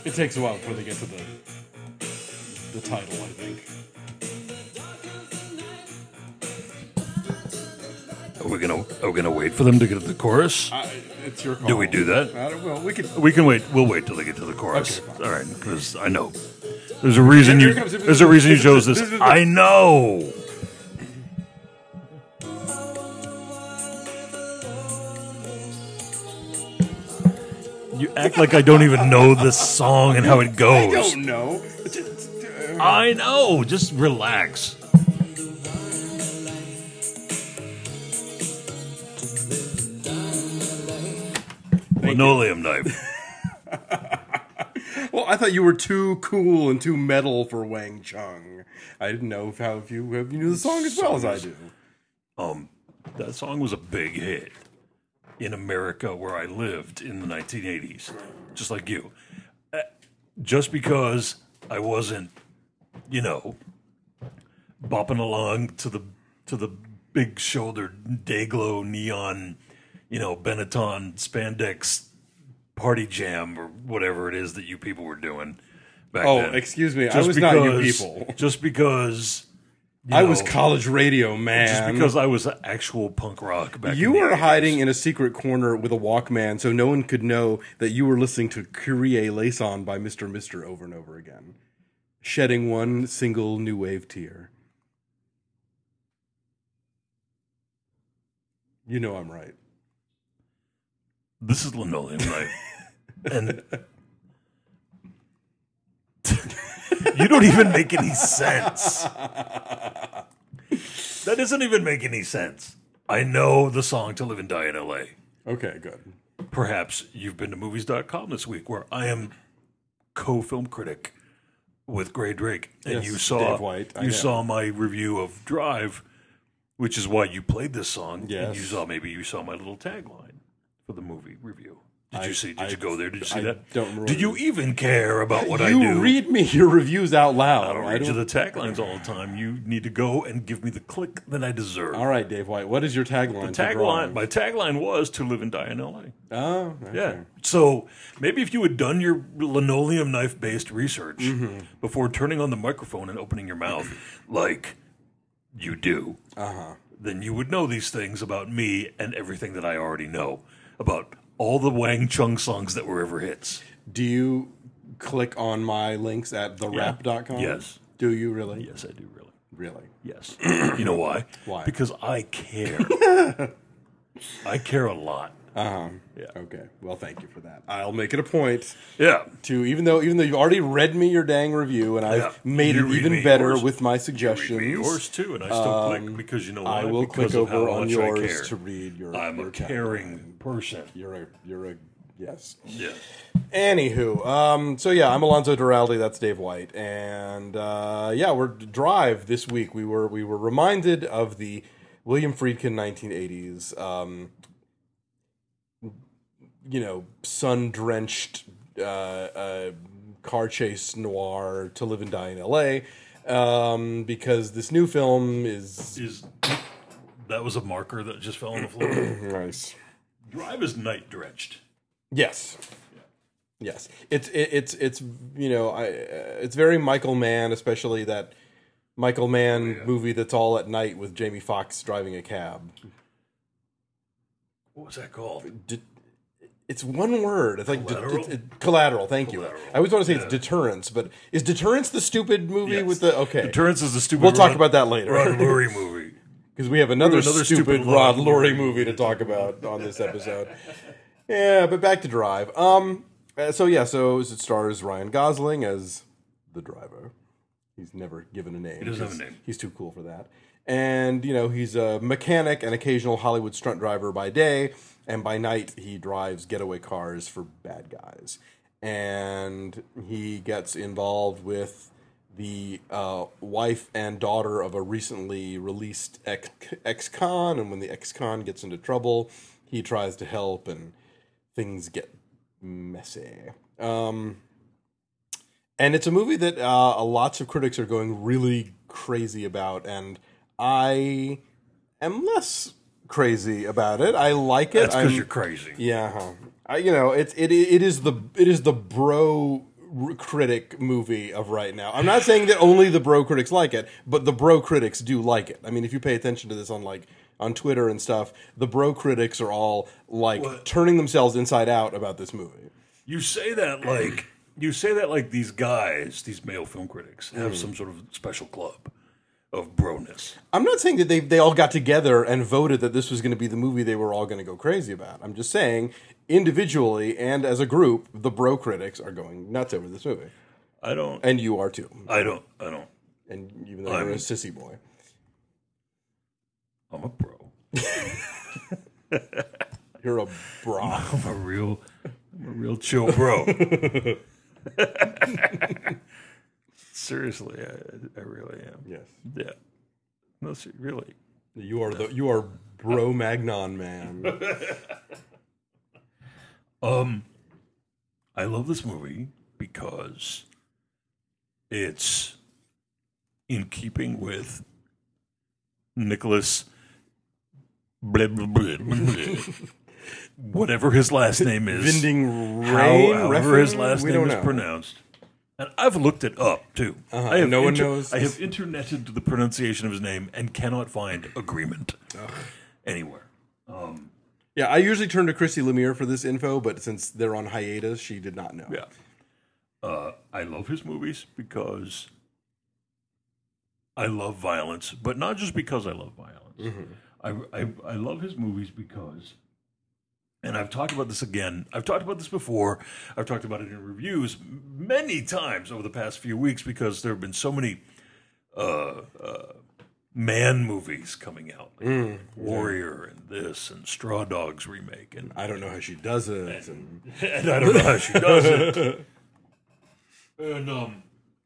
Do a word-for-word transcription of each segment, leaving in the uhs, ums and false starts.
It takes a while before they get to the the title, I think. Are we gonna are we gonna wait for them to get to the chorus? Uh, it's your call. Do we do that? I don't, well, we could. We can wait. We'll wait till they get to the chorus. Okay, fine. All right, because I know there's a reason Here you comes- there's a reason you chose this. I know. You act like I don't even know this song and how it I goes. don't know. It's just, uh, I know. Just relax. Linoleum knife. Well, I thought you were too cool and too metal for Wang Chung. I didn't know if how if you if you knew the song as well as I do. Um, that song was a big hit in America where I lived in the nineteen eighties, just like you. Uh, just because I wasn't, you know, bopping along to the to the big shouldered Dayglow neon, you know, Benetton spandex party jam or whatever it is that you people were doing back Oh, then. excuse me, I Just was not you because- people. Just because you I know, was college radio, man. just because I was actual punk rock back You in the were eighties. hiding in a secret corner with a Walkman so no one could know that you were listening to Kyrie Laison by Mister Mister over and over again, shedding one single new wave tear. You know I'm right. This is Linoleum Knife. And you don't even make any sense. That doesn't even make any sense. I know the song To Live and Die in L A. Okay, good. Perhaps you've been to movies dot com this week where I am co-film critic with Gray Drake. And Yes, you saw Dave White, I you know. saw my review of Drive, which is why you played this song. Yes. And you saw maybe you saw my little tagline for the movie review. Did I- you see? Did I- you go there? Did you see I that? don't remember. Did you even care about what I you do? read me your reviews out loud. I don't read you the taglines all the time. You need to go and give me the click that I deserve. All right, Dave White. What is your tagline? The for tagline, Drive? my tagline was "To live and die in L A." Oh, okay. Yeah. So maybe if you had done your linoleum knife based research Mm-hmm. before turning on the microphone and opening your mouth, like you do, Uh-huh. then you would know these things about me and everything that I already know about all the Wang Chung songs that were ever hits. Do you click on my links at the rap dot com? Yes. Do you really? Yes, I do really. Really? Yes. You know why? Why? Because I care. I care a lot. Uh-huh. Yeah. Okay. Well, thank you for that. I'll make it a point Yeah. to, even though even though you've already read me your dang review and I've Yeah. made You it read even me better yours. with my Read suggestions. me yours too, and I still click because you know why? I will Because click of how over on much I yours care. to read your. I'm your a caring tagline. person. You're a you're a yes. Yeah. Anywho, um, so yeah, I'm Alonzo Duraldi. That's Dave White, and uh, yeah, we're Drive this week. We were we were reminded of the William Friedkin nineteen eighties, um, you know, sun drenched uh, uh, car chase noir To Live and Die in L A. Um, because this new film is Is that was a marker that just fell on the floor? nice. Drive is night drenched. Yes. Yes, it's it, it's it's you know I uh, it's very Michael Mann, especially that Michael Mann Oh, yeah. movie that's all at night with Jamie Foxx driving a cab. What was that called? De- it's one word. It's like de- Collateral? de- de- collateral. Thank you. Collateral. I always want to say Yeah. it's Deterrence, but is Deterrence the stupid movie Yes. with the okay? Deterrence is the stupid. We'll talk Rod- about that later. Rod Lurie movie. Because we have another, Another stupid, stupid Rod Rod Lurie Lurie movie to talk about on this episode. Yeah, but back to Drive. Um, uh, so yeah, so it stars Ryan Gosling as the driver. He's never given a name. He doesn't have a He's- name. He's too cool for that. And you know, he's a mechanic and occasional Hollywood stunt driver by day, and by night he drives getaway cars for bad guys. And he gets involved with the uh, wife and daughter of a recently released ex- ex-con, and when the ex-con gets into trouble, he tries to help, and things get messy. Um, and it's a movie that uh, lots of critics are going really crazy about, and I am less crazy about it. I like it. That's because I'm- you're crazy. yeah, huh. I, you know, it's it it is the it is the bro r- critic movie of right now. I'm not saying that only the bro critics like it, but the bro critics do like it. I mean, if you pay attention to this on like on Twitter and stuff, the bro critics are all like What? turning themselves inside out about this movie. You say that like you say that like these guys, these male film critics, have some sort of special club of broness. I'm not saying that they they all got together and voted that this was going to be the movie they were all going to go crazy about. I'm just saying individually and as a group, the bro critics are going nuts over this movie, I don't. and you are too. I don't. I don't. And even though you're I'm- a sissy boy, I'm a bro. you're a bra. I'm a real. I'm a real chill bro. Seriously, I, I really am. Yes, Yeah. No, see, really. you are the you are bro magnon man. Um, I love this movie because it's in keeping with Nicholas, blah, blah, blah, blah, blah. Whatever his last name is, Vinding how- Rain, however his Refn? last We name don't is know. pronounced. And I've looked it up too. Uh-huh, I have no one inter- knows. I have interneted the pronunciation of his name and cannot find agreement anywhere. Yeah, I usually turn to Chrissy Lemire for this info, but since they're on hiatus, she did not know. Yeah. Uh, I love his movies because I love violence, but not just because I love violence. I, I, I love his movies because, and I've talked about this again, I've talked about this before, I've talked about it in reviews many times over the past few weeks because there have been so many uh, uh, man movies coming out. Like Warrior and this and Straw Dogs remake. And, I don't know how she does it. And, and I don't know how she does it. And um,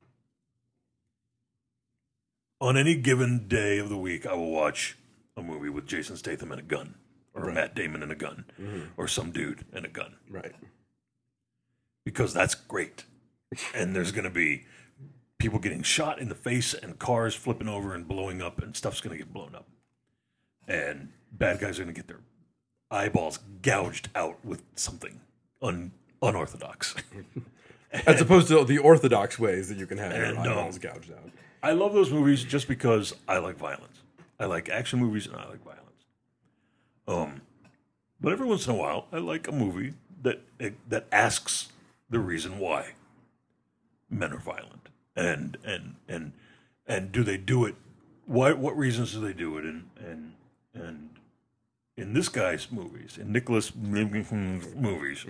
on any given day of the week, I will watch a movie with Jason Statham and a gun, or Right. Matt Damon and a gun, or some dude and a gun, right. because that's great. And there's going to be people getting shot in the face and cars flipping over and blowing up, and stuff's going to get blown up. And bad guys are going to get their eyeballs gouged out with something un- unorthodox. As opposed to the orthodox ways that you can have your And, um, eyeballs gouged out. I love those movies just because I like violence. I like action movies and I like violence. Um, but every once in a while, I like a movie that that asks the reason why men are violent, and and and and do they do it? Why? What reasons do they do it? And and and in this guy's movies, in Nicholas movies,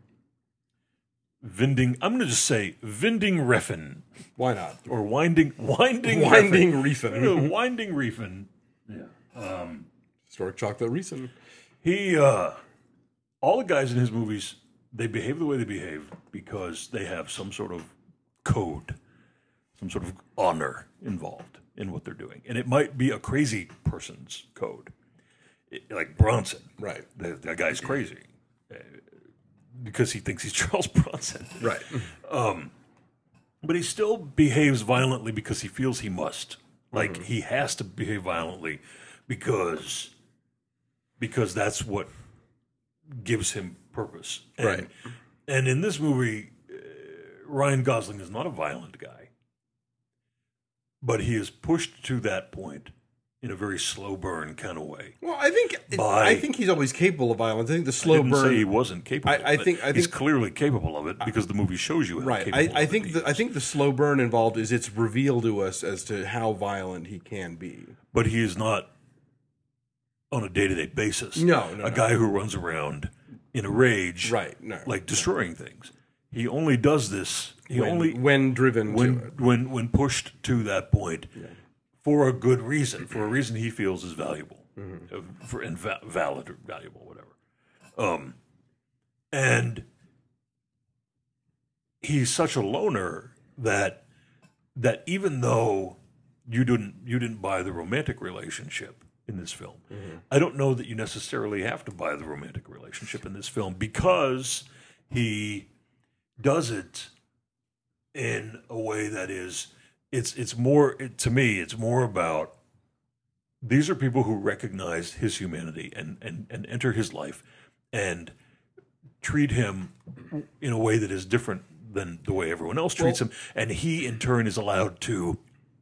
Vinding. I'm going to just say Vinding Refn. Why not? Or winding, winding, Winding Refn. Refn. winding Refn. Yeah. Historic chocolate Riesen. He, uh, all the guys in his movies, they behave the way they behave because they have some sort of code, some sort of honor involved in what they're doing, and it might be a crazy person's code, It- like Bronson. Right. That, that guy's crazy uh, because he thinks he's Charles Bronson. Right. But he still behaves violently because he feels he must. Like he has to behave violently because because that's what gives him purpose. And, Right. And in this movie, uh, Ryan Gosling is not a violent guy, but he is pushed to that point in a very slow burn kind of way. Well, I think By- I think he's always capable of violence. I think the I slow didn't burn. say he wasn't capable. I- I of it. think- I he's think- clearly capable of it because the movie shows you how Right. capable I, of I it think he the, I is. think the slow burn involved is it's revealed to us as to how violent he can be. But he is not on a day-to-day basis. No, no, a no. guy who runs around in a rage, Right. No. like destroying things. He only does this. He when, only when driven when to it. when when pushed to that point for a good reason, for a reason he feels is valuable, Mm-hmm. uh, for and va- valid or valuable, whatever. Um, and he's such a loner that that even though you didn't you didn't buy the romantic relationship in this film, I don't know that you necessarily have to buy the romantic relationship in this film because he does it in a way that is it's it's more it, to me it's more about these are people who recognize his humanity and and and enter his life and treat him in a way that is different than the way everyone else treats Well- him, and he in turn is allowed to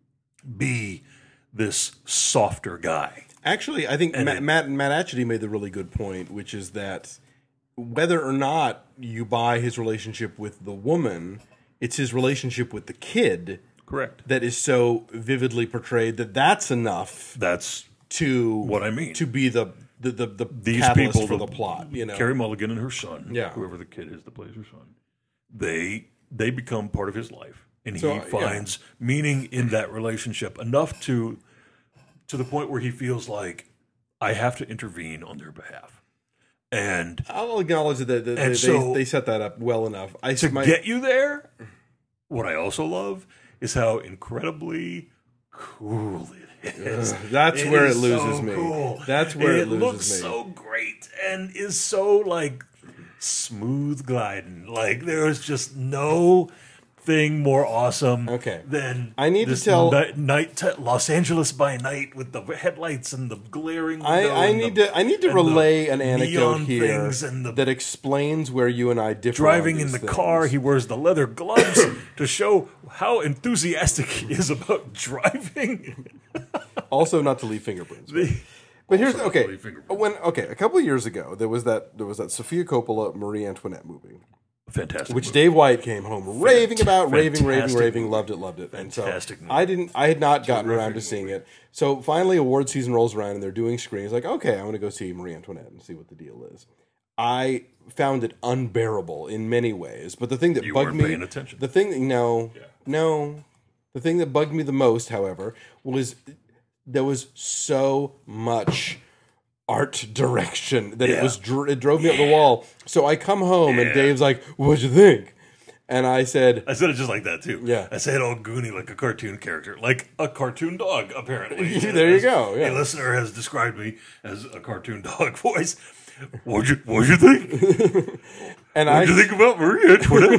be this softer guy. Actually, I think Matt, it- Matt Matt Atchity made the really good point, which is that whether or not you buy his relationship with the woman, it's his relationship with the kid Correct. that is so vividly portrayed that that's enough That's to what I mean. to be the the the, the These catalyst people, for the- the plot. You know, Carey Mulligan and her son, Yeah. whoever the kid is that plays her son, they they become part of his life, and So, he yeah. finds meaning in that relationship enough to to the point where he feels like I have to intervene on their behalf, and I'll acknowledge that, that And they, so- they set that up well enough. I to my, get you there. What I also love is how incredibly cool it is. that's It where is it loses so me. cool. That's where it, it, loses looks me. so great and is so like smooth gliding. Like there's just no thing more awesome Okay. than I need to this tell- night, night te- Los Angeles by night with the headlights and the glaring window I, I and need the- to I need to and relay the an anecdote neon here things and the that explains where you and I differ. driving on in these the things. car. He wears the leather gloves to show how enthusiastic he is about driving. Also, not to leave fingerprints. The- But here's Also not to okay. leave fingerprints. When okay, a couple of years ago, there was that there was that Sofia Coppola Marie Antoinette movie, Fantastic. which movie. Dave White came home raving about, raving, raving, fantastic raving, movie. loved it, loved it. And so Fantastic movie. I didn't, I had not gotten around to Terrific seeing movie. it. So finally, award season rolls around and they're doing screenings. Like, okay, I'm going to go see Marie Antoinette and see what the deal is. I found it unbearable in many ways, but the thing that You bugged weren't me, paying attention. the thing that no, no, the thing that bugged me the most, however, was there was so much art direction that it Yeah. was dr- it drove me up the wall. So I come home and Yeah. Dave's like, "What'd you think?" And I said, I said it just like that too. Yeah. I said all goony like a cartoon character, like a cartoon dog. Apparently, There you As go, yeah. A listener has described me as a cartoon dog voice. What'd you What'd you think? and What'd you I think about Maria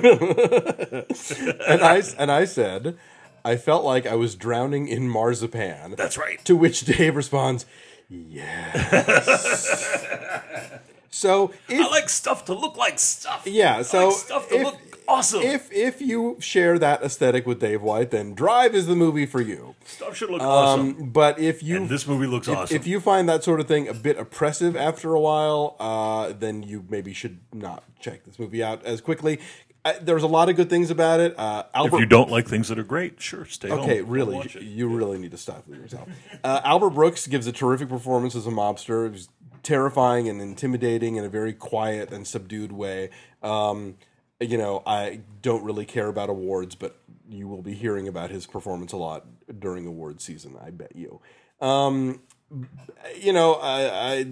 Antoinette? and I and I said, I felt like I was drowning in marzipan. That's right. To which Dave responds, "Yes." So if I like stuff to look like stuff. Yeah, I so like stuff to if- look awesome. if if you share that aesthetic with Dave White, then Drive is the movie for you. stuff should look awesome. Um, but if you And this movie looks if, awesome. if you find that sort of thing a bit oppressive after a while, uh, then you maybe should not check this movie out as quickly. Uh, there's a lot of good things about it. Uh, If Albert, you don't like things that are great, sure, stay home. okay, Don't really, watch it. you really need to stifle yourself. Uh, Albert Brooks gives a terrific performance as a mobster. He's terrifying and intimidating in a very quiet and subdued way. Um, you know, I don't really care about awards, but you will be hearing about his performance a lot during award season. I bet you. Um, you know, I, I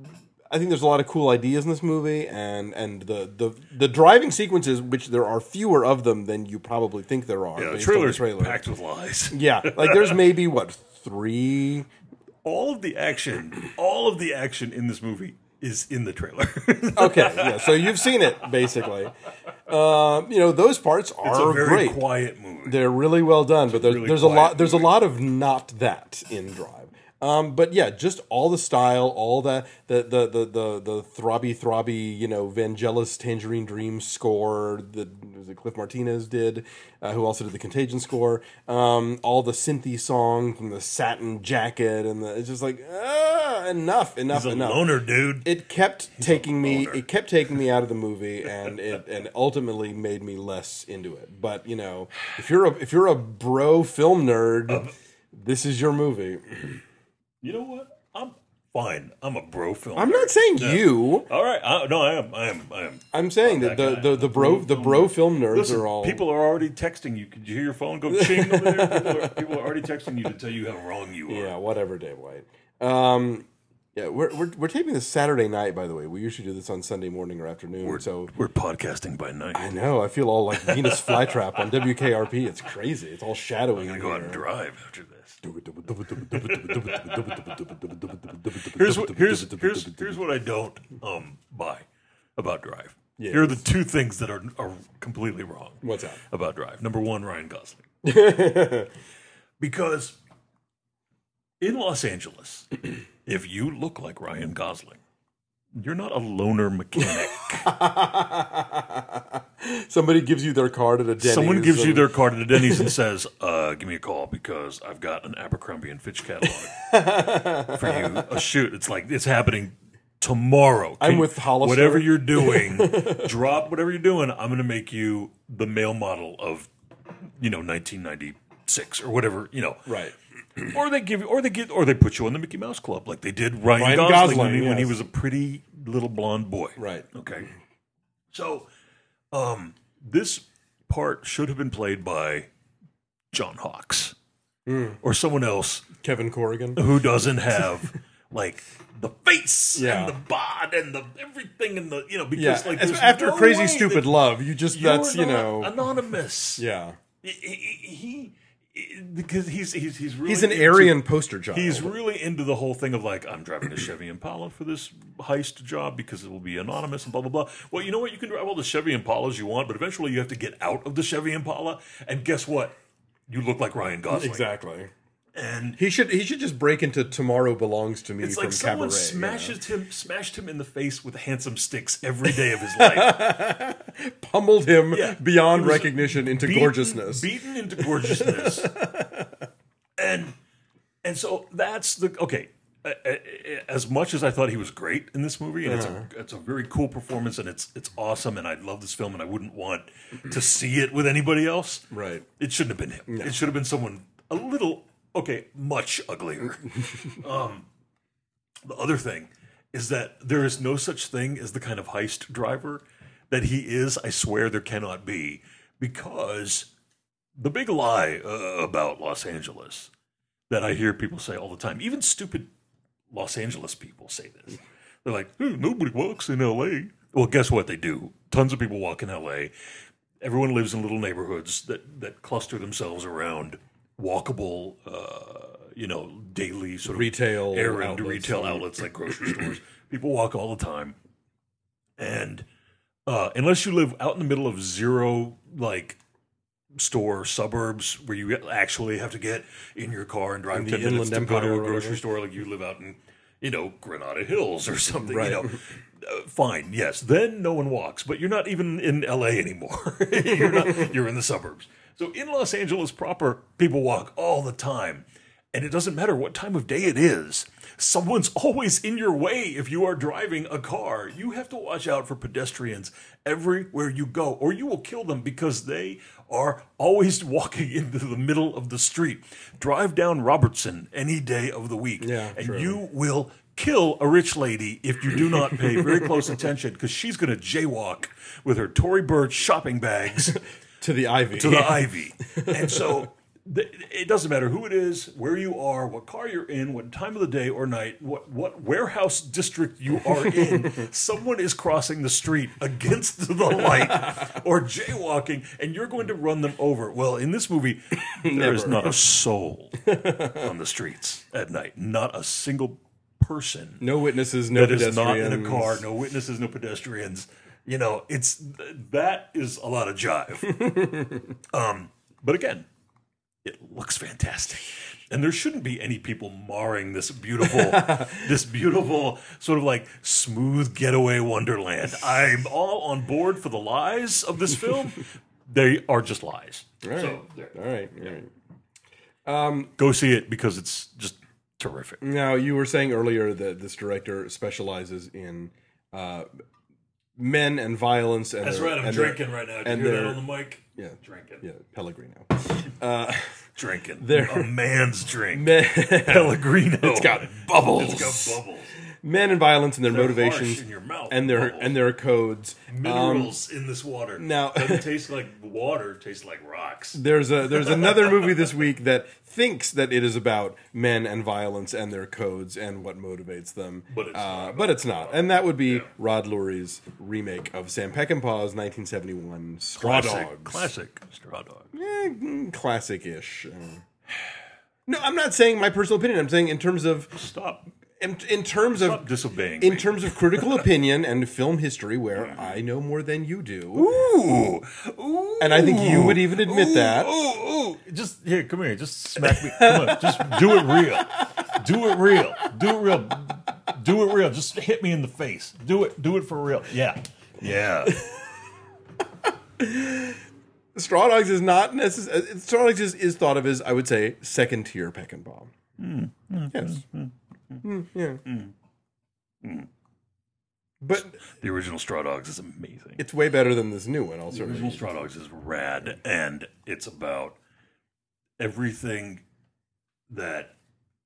I think there's a lot of cool ideas in this movie, and and the the the driving sequences, which there are fewer of them than you probably think there are. Yeah, the based on trailer's trailer. packed with lies. Yeah, like there's maybe what three. All of the action, all of the action in this movie is in the trailer. Okay, yeah. So you've seen it basically. Um, you know, those parts are It's a very great. quiet movie. They're really well done, but there's, really there's a quiet lot. There's a movie. lot of not that in Drive. Um, but yeah, just all the style, all the the the the the, the throbby throbby, you know, Vangelis Tangerine Dream score that was it Cliff Martinez did, uh, who also did the Contagion score. Um, all the synthy songs and the satin jacket and the, it's just like ah, enough, enough, He's a enough. loner, dude. It kept taking me. loner. It kept taking me out of the movie, and it and ultimately made me less into it. But you know, if you're a if you're a bro film nerd, this is your movie. You know what? I'm fine. I'm a bro film. I'm not saying you. All right. I, no, I am. I am. I am. I'm saying that the, guy. the, the bro the bro film nerds Listen, are all people are already texting you. Could you hear your phone go ching over there? People are, people are already texting you to tell you how wrong you are. yeah whatever Dave White. Um, yeah, we're, we're we're taping this Saturday night. By the way, we usually do this on Sunday morning or afternoon. We're, so we're podcasting by night. I know I feel all like Venus flytrap on W K R P. It's crazy. It's all shadowy. I'm gonna in go out here. and drive after this. Here's Here's what here's here's here's what I don't um buy about Drive. Yeah. Here are the two things that are are completely wrong. What's that? About Drive? Number one, Ryan Gosling. Because in Los Angeles, if you look like Ryan Gosling, You're not a loner mechanic. Somebody gives you their card at a Denny's. Someone gives and- you their card at a Denny's and says, uh, give me a call because I've got an Abercrombie and Fitch catalog for you. A shoot. It's like, it's happening tomorrow. I'm Can- with Hollister. Whatever you're doing, drop whatever you're doing. I'm going to make you the male model of, you know, nineteen ninety-six or whatever, you know. Right. Or they give you, or they get, or they put you on the Mickey Mouse Club like they did Ryan, Ryan Gosling, Gosling, when, he, when he yes. was a pretty little blonde boy. Right. Okay. So, um, this part should have been played by John Hawkes Mm. or someone else Kevin Corrigan. who doesn't have like the face Yeah. and the bod and the everything and the you know because Yeah. like As- there's after no Crazy way Stupid that Love, you just you're that's you not know anonymous. yeah. He, he, he because he's he's he's really He's an into- Aryan poster child. He's really into the whole thing of like, I'm driving a Chevy Impala for this heist job because it will be anonymous and blah, blah, blah. Well, you know what? You can drive all the Chevy Impalas you want, but eventually you have to get out of the Chevy Impala. And guess what? You look like Ryan Gosling. Exactly. And He should he should just break into Tomorrow Belongs to Me it's from like someone Cabaret. smashes him, smashed him in the face with handsome sticks every day of his life. yeah. Pummeled him Yeah. beyond He was recognition into beaten- gorgeousness. Beaten into gorgeousness. and and so that's the okay. uh, uh, As much as I thought he was great in this movie, and Uh-huh. it's a it's a very cool performance, and it's it's awesome, and I love this film, and I wouldn't want to see it with anybody else. Right. It shouldn't have been him. It should have been someone a little okay, much uglier. um, the other thing is that there is no such thing as the kind of heist driver that he is. I swear there cannot be, because the big lie uh, about Los Angeles that I hear people say all the time, even stupid Los Angeles people say this. They're like, "Hey, nobody walks in L A" Well, guess what they do? Tons of people walk in L A. Everyone lives in little neighborhoods that, that cluster themselves around walkable, uh, you know, daily sort of Retail errand outlets. retail outlets like grocery stores. People walk all the time. And uh, unless you live out in the middle of zero, like, store suburbs where you actually have to get in your car and drive In the ten minutes Inland to go to Empire a or grocery whatever. store, like you live out in, you know, Granada Hills or something, Right. you know. Uh, fine, yes. Then no one walks, but you're not even in L A anymore. you're not. You're in the suburbs. So in Los Angeles proper, people walk all the time, and it doesn't matter what time of day it is. Someone's always in your way if you are driving a car. You have to watch out for pedestrians everywhere you go, or you will kill them because they are always walking into the middle of the street. Drive down Robertson any day of the week, Yeah, and true. you will kill a rich lady if you do not pay very close attention, because she's going to jaywalk with her Tory Burch shopping bags to the Ivy. to the Ivy. And so th- it doesn't matter who it is, where you are, what car you're in, what time of the day or night, what, what warehouse district you are in, someone is crossing the street against the light or jaywalking, and you're going to run them over. Well, in this movie, there is Never. not a soul on the streets at night. Not a single person No witnesses, no that is not in a pedestrians. car, no witnesses, no pedestrians. You know, it's that is a lot of jive. um, but again, it looks fantastic, and there shouldn't be any people marring this beautiful, this beautiful sort of like smooth getaway wonderland. I'm all on board for the lies of this film. They are just lies. All right. So there. all right. All right. Go see it because it's just terrific. Now, you were saying earlier that this director specializes in uh, men and violence. And That's their- right. I'm and their- drinking right now. Did and you hear that their- on the mic? Yeah, Drinking. yeah, Pellegrino. Drinking. There- A man's drink. Men, Pellegrino. it's got bubbles. It's got bubbles. Men and violence and their They're motivations harsh in your mouth. and their Bubbles. and their codes. Um, Minerals in this water. now- doesn't taste like water. It tastes like rocks. There's a there's another movie this week that thinks that it is about men and violence and their codes and what motivates them. But it's uh, not. But it's not. And that would be Yeah. Rod Lurie's remake of Sam Peckinpah's nineteen seventy-one Straw Classic. Dogs. Classic straw dog. Eh, mm, classic-ish. Uh, no, I'm not saying my personal opinion. I'm saying in terms of Stop. in, in terms Stop of disobeying in me. terms of critical opinion and film history, where I know more than you do. Ooh. Ooh. And I think you would even admit Ooh, that. Ooh, ooh. Just here, come here. Just smack me. Come on. Just do it real. Do it real. Do it real. Do it real. Just hit me in the face. Do it. Do it for real. Yeah. Yeah. Straw Dogs is not necessarily. Straw Dogs is, is thought of as, I would say, second tier Peckinpah. Mm. Mm. Yes. Mm. Mm. Yeah. Mm. Mm. But the original Straw Dogs is amazing. It's way better than this new one. Also, the original Straw Dogs is rad, and it's about everything that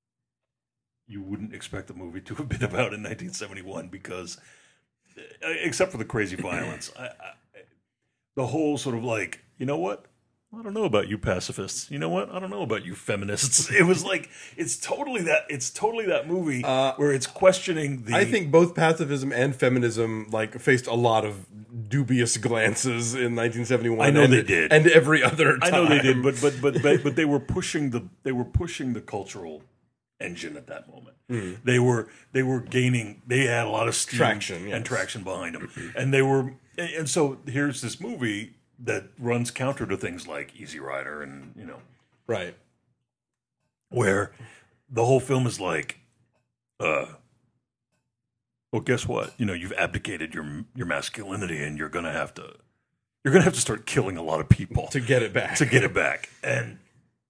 you wouldn't expect the movie to have been about in nineteen seventy-one, because, except for the crazy violence, I, I, the whole sort of like, you know what? I don't know about you pacifists. You know what? I don't know about you feminists. It was like, it's totally that, it's totally that movie uh, where it's questioning the... I think both pacifism and feminism like faced a lot of dubious glances in nineteen seventy-one. I know and, they did. And every other time. I know they did, but but but but, but they were pushing the they were pushing the cultural engine at that moment. Mm. They were they were gaining, they had a lot of steam traction, yes. and traction behind them. And they were and so here's this movie that runs counter to things like Easy Rider and, you know, right, where the whole film is like, uh, well, guess what? You know, you've abdicated your your masculinity, and you're gonna have to you're gonna have to start killing a lot of people to get it back. To get it back. And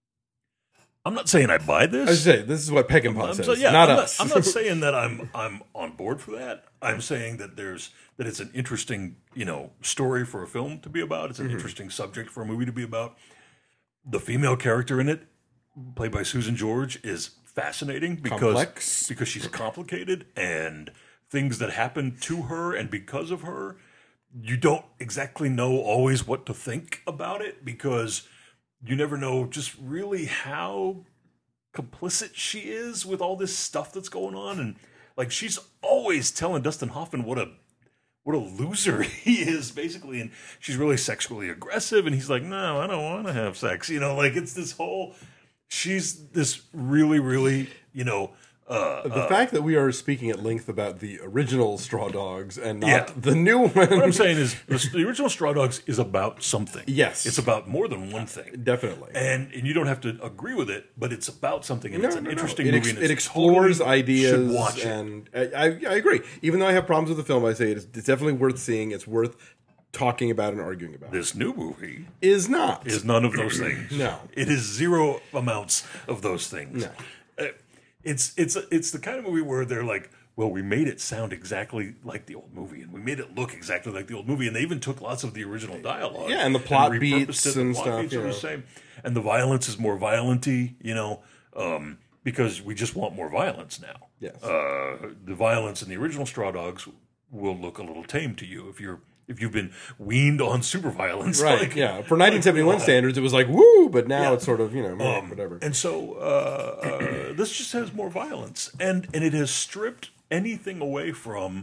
I'm not saying I buy this. I say this is what Peckinpah says, so, yeah, not I'm us. Not, I'm not saying that I'm I'm on board for that. I'm saying that there's that it's an interesting, you know, story for a film to be about. It's an mm-hmm. interesting subject for a movie to be about. The female character in it, played by Susan George, is fascinating because Complex. because she's complicated, and things that happen to her and because of her, you don't exactly know always what to think about it, because you never know just really how complicit she is with all this stuff that's going on. And like, she's always telling Dustin Hoffman what a what a loser he is, basically, and she's really sexually aggressive, and he's like, no, I don't want to have sex, you know, like, it's this whole, she's this really, really, you know, Uh, the uh, fact that we are speaking at length about the original Straw Dogs and not yeah. the new one. What I'm saying is the, the original Straw Dogs is about something. Yes. It's about more than one thing. Definitely. And and you don't have to agree with it, but it's about something, and no, it's an no, interesting no. It movie. Ex- and it explores totally ideas. Watch and I, I, I agree. Even though I have problems with the film, I say it's, it's definitely worth seeing. It's worth talking about and arguing about. This new movie is not. Is none of those things. No. It is zero amounts of those things. No. Uh, It's it's it's the kind of movie where they're like, well, we made it sound exactly like the old movie, and we made it look exactly like the old movie, and they even took lots of the original dialogue. Yeah, and the plot and beats it. and the plot stuff. Beats you are know. the same, and the violence is more violent-y, you know, um, because we just want more violence now. Yes. Uh, the violence in the original Straw Dogs will look a little tame to you if you're if you've been weaned on super violence. Right, like, yeah. For nineteen seventy-one like, standards, it was like, woo, but now yeah. it's sort of, you know, um, whatever. And so uh, uh, this just has more violence. And and it has stripped anything away from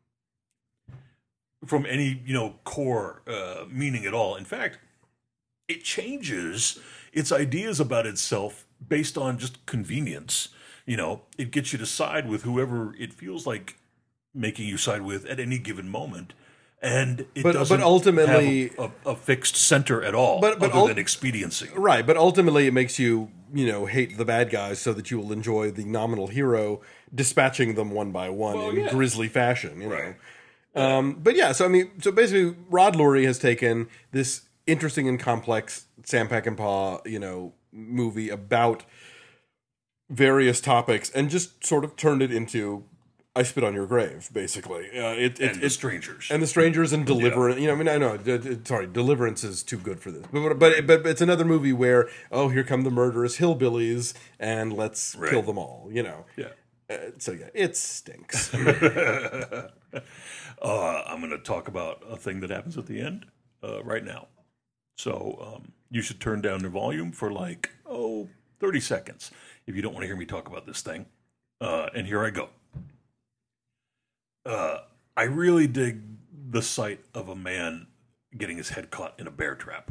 from any, you know, core uh, meaning at all. In fact, it changes its ideas about itself based on just convenience. You know, it gets you to side with whoever it feels like making you side with at any given moment. And it but, doesn't but ultimately, have a, a, a fixed center at all, but, but other ul- than expediency. Right, but ultimately it makes you, you know, hate the bad guys so that you will enjoy the nominal hero dispatching them one by one well, in yeah. grisly fashion, you right. know. Um, but yeah, so I mean, so basically Rod Lurie has taken this interesting and complex Sam Peckinpah, you know, movie about various topics and just sort of turned it into I Spit on Your Grave, basically. Uh, it, it, and the it, strangers. And the strangers and Deliverance. Yeah. You know, I mean, I know, d- d- sorry, Deliverance is too good for this. But, but but it's another movie where, oh, here come the murderous hillbillies, and let's right. kill them all, you know. Yeah. Uh, so, yeah, it stinks. uh, I'm going to talk about a thing that happens at the end uh, right now. So um, you should turn down the volume for like, oh, thirty seconds if you don't want to hear me talk about this thing. Uh, and here I go. Uh, I really dig the sight of a man getting his head caught in a bear trap.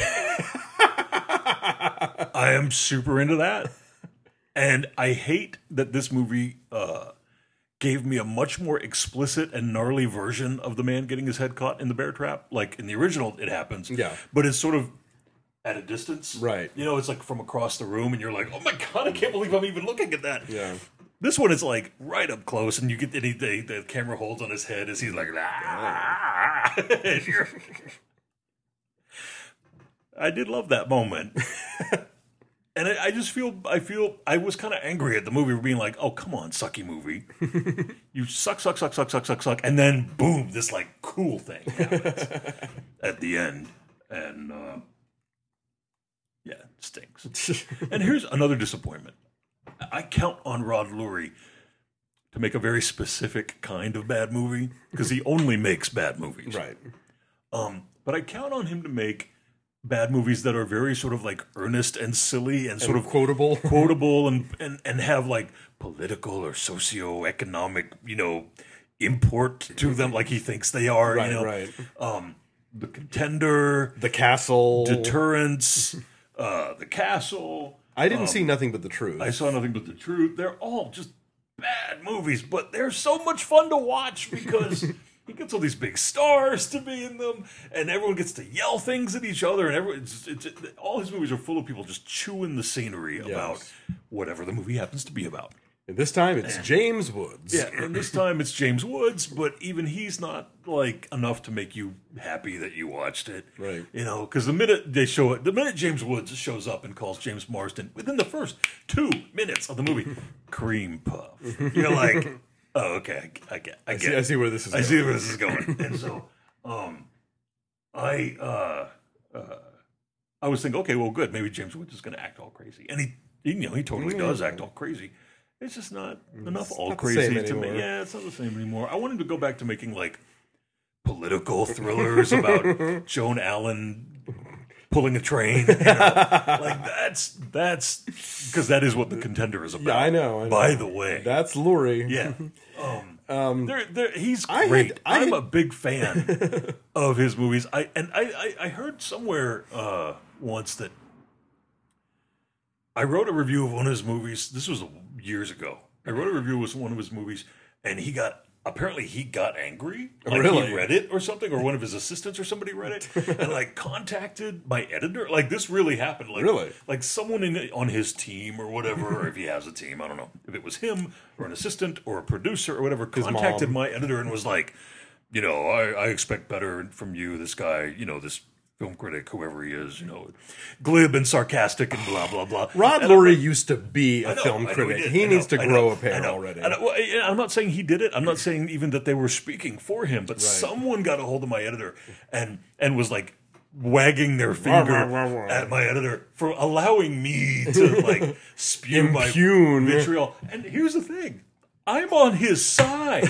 I am super into that. And I hate that this movie uh, gave me a much more explicit and gnarly version of the man getting his head caught in the bear trap. Like in the original, it happens. Yeah. But it's sort of at a distance. Right. You know, it's like from across the room, and you're like, oh my God, I can't believe I'm even looking at that. Yeah. This one is like right up close, and you get any the, the camera holds on his head as he's like, ah. I did love that moment. And I, I just feel, I feel, I was kind of angry at the movie for being like, oh, come on, sucky movie. You suck, suck, suck, suck, suck, suck, suck. And then, boom, this, like, cool thing happens at the end. And, uh, yeah, it stinks. And here's another disappointment. I count on Rod Lurie to make a very specific kind of bad movie, because he only makes bad movies. Right. Um, but I count on him to make bad movies that are very sort of like earnest and silly and sort And of quotable. quotable and, and, and have like political or socio-economic, you know, import to them like he thinks they are, Right, you know. right. Um, The Contender, The Castle. Deterrence, uh, The Castle. I didn't um, see Nothing But the Truth. I Saw Nothing But the Truth. They're all just bad movies, but they're so much fun to watch because he gets all these big stars to be in them, and everyone gets to yell things at each other, and everyone, it's, it's, it, all his movies are full of people just chewing the scenery about whatever the movie happens to be about. And this time it's James Woods. Yeah, and this time it's James Woods, but even he's not like enough to make you happy that you watched it. Right. You know, because the minute they show it, the minute James Woods shows up and calls James Marsden, within the first two minutes of the movie, cream puff, you're like, oh, okay, I, I get, I I get, see, it. I see where this is I going. see where this is going. And so, um, I, uh, uh, I was thinking, okay, well, good, maybe James Woods is going to act all crazy, and he, he, you know, he totally does act all crazy. It's just not enough all not the crazy same to me. anymore. Yeah, it's not the same anymore. I wanted to go back to making like political thrillers about Joan Allen pulling a train. You know? Like that's that's because that is what The Contender is about. Yeah, I know. I know. By the way, That's Lurie. yeah. Um, Um, they're, they're, he's I had- great. I I'm had- a big fan of his movies. I and I, I, I heard somewhere uh, once that I wrote a review of one of his movies. This was years ago. I wrote a review of one of his movies, and he got apparently he got angry. Like Really? he read it or something, or one of his assistants or somebody read it, and like contacted my editor. Like this really happened. Like Really? like someone in on his team or whatever, or if he has a team, I don't know if it was him or an assistant or a producer or whatever, contacted mom. my editor and was like, you know, I, I expect better from you, this guy, you know, this film critic, whoever he is, you know, glib and sarcastic and blah blah blah. Rod And Lurie used to be a I know, film I know critic. did. He I know, needs to I grow know, a pair I know. already. I know. Well, I- I'm not saying he did it. I'm not saying even that they were speaking for him, but someone got a hold of my editor and and was like wagging their finger Wah, wah, wah, wah. at my editor for allowing me to like spew my Impugn. vitriol. And here's the thing, I'm on his side.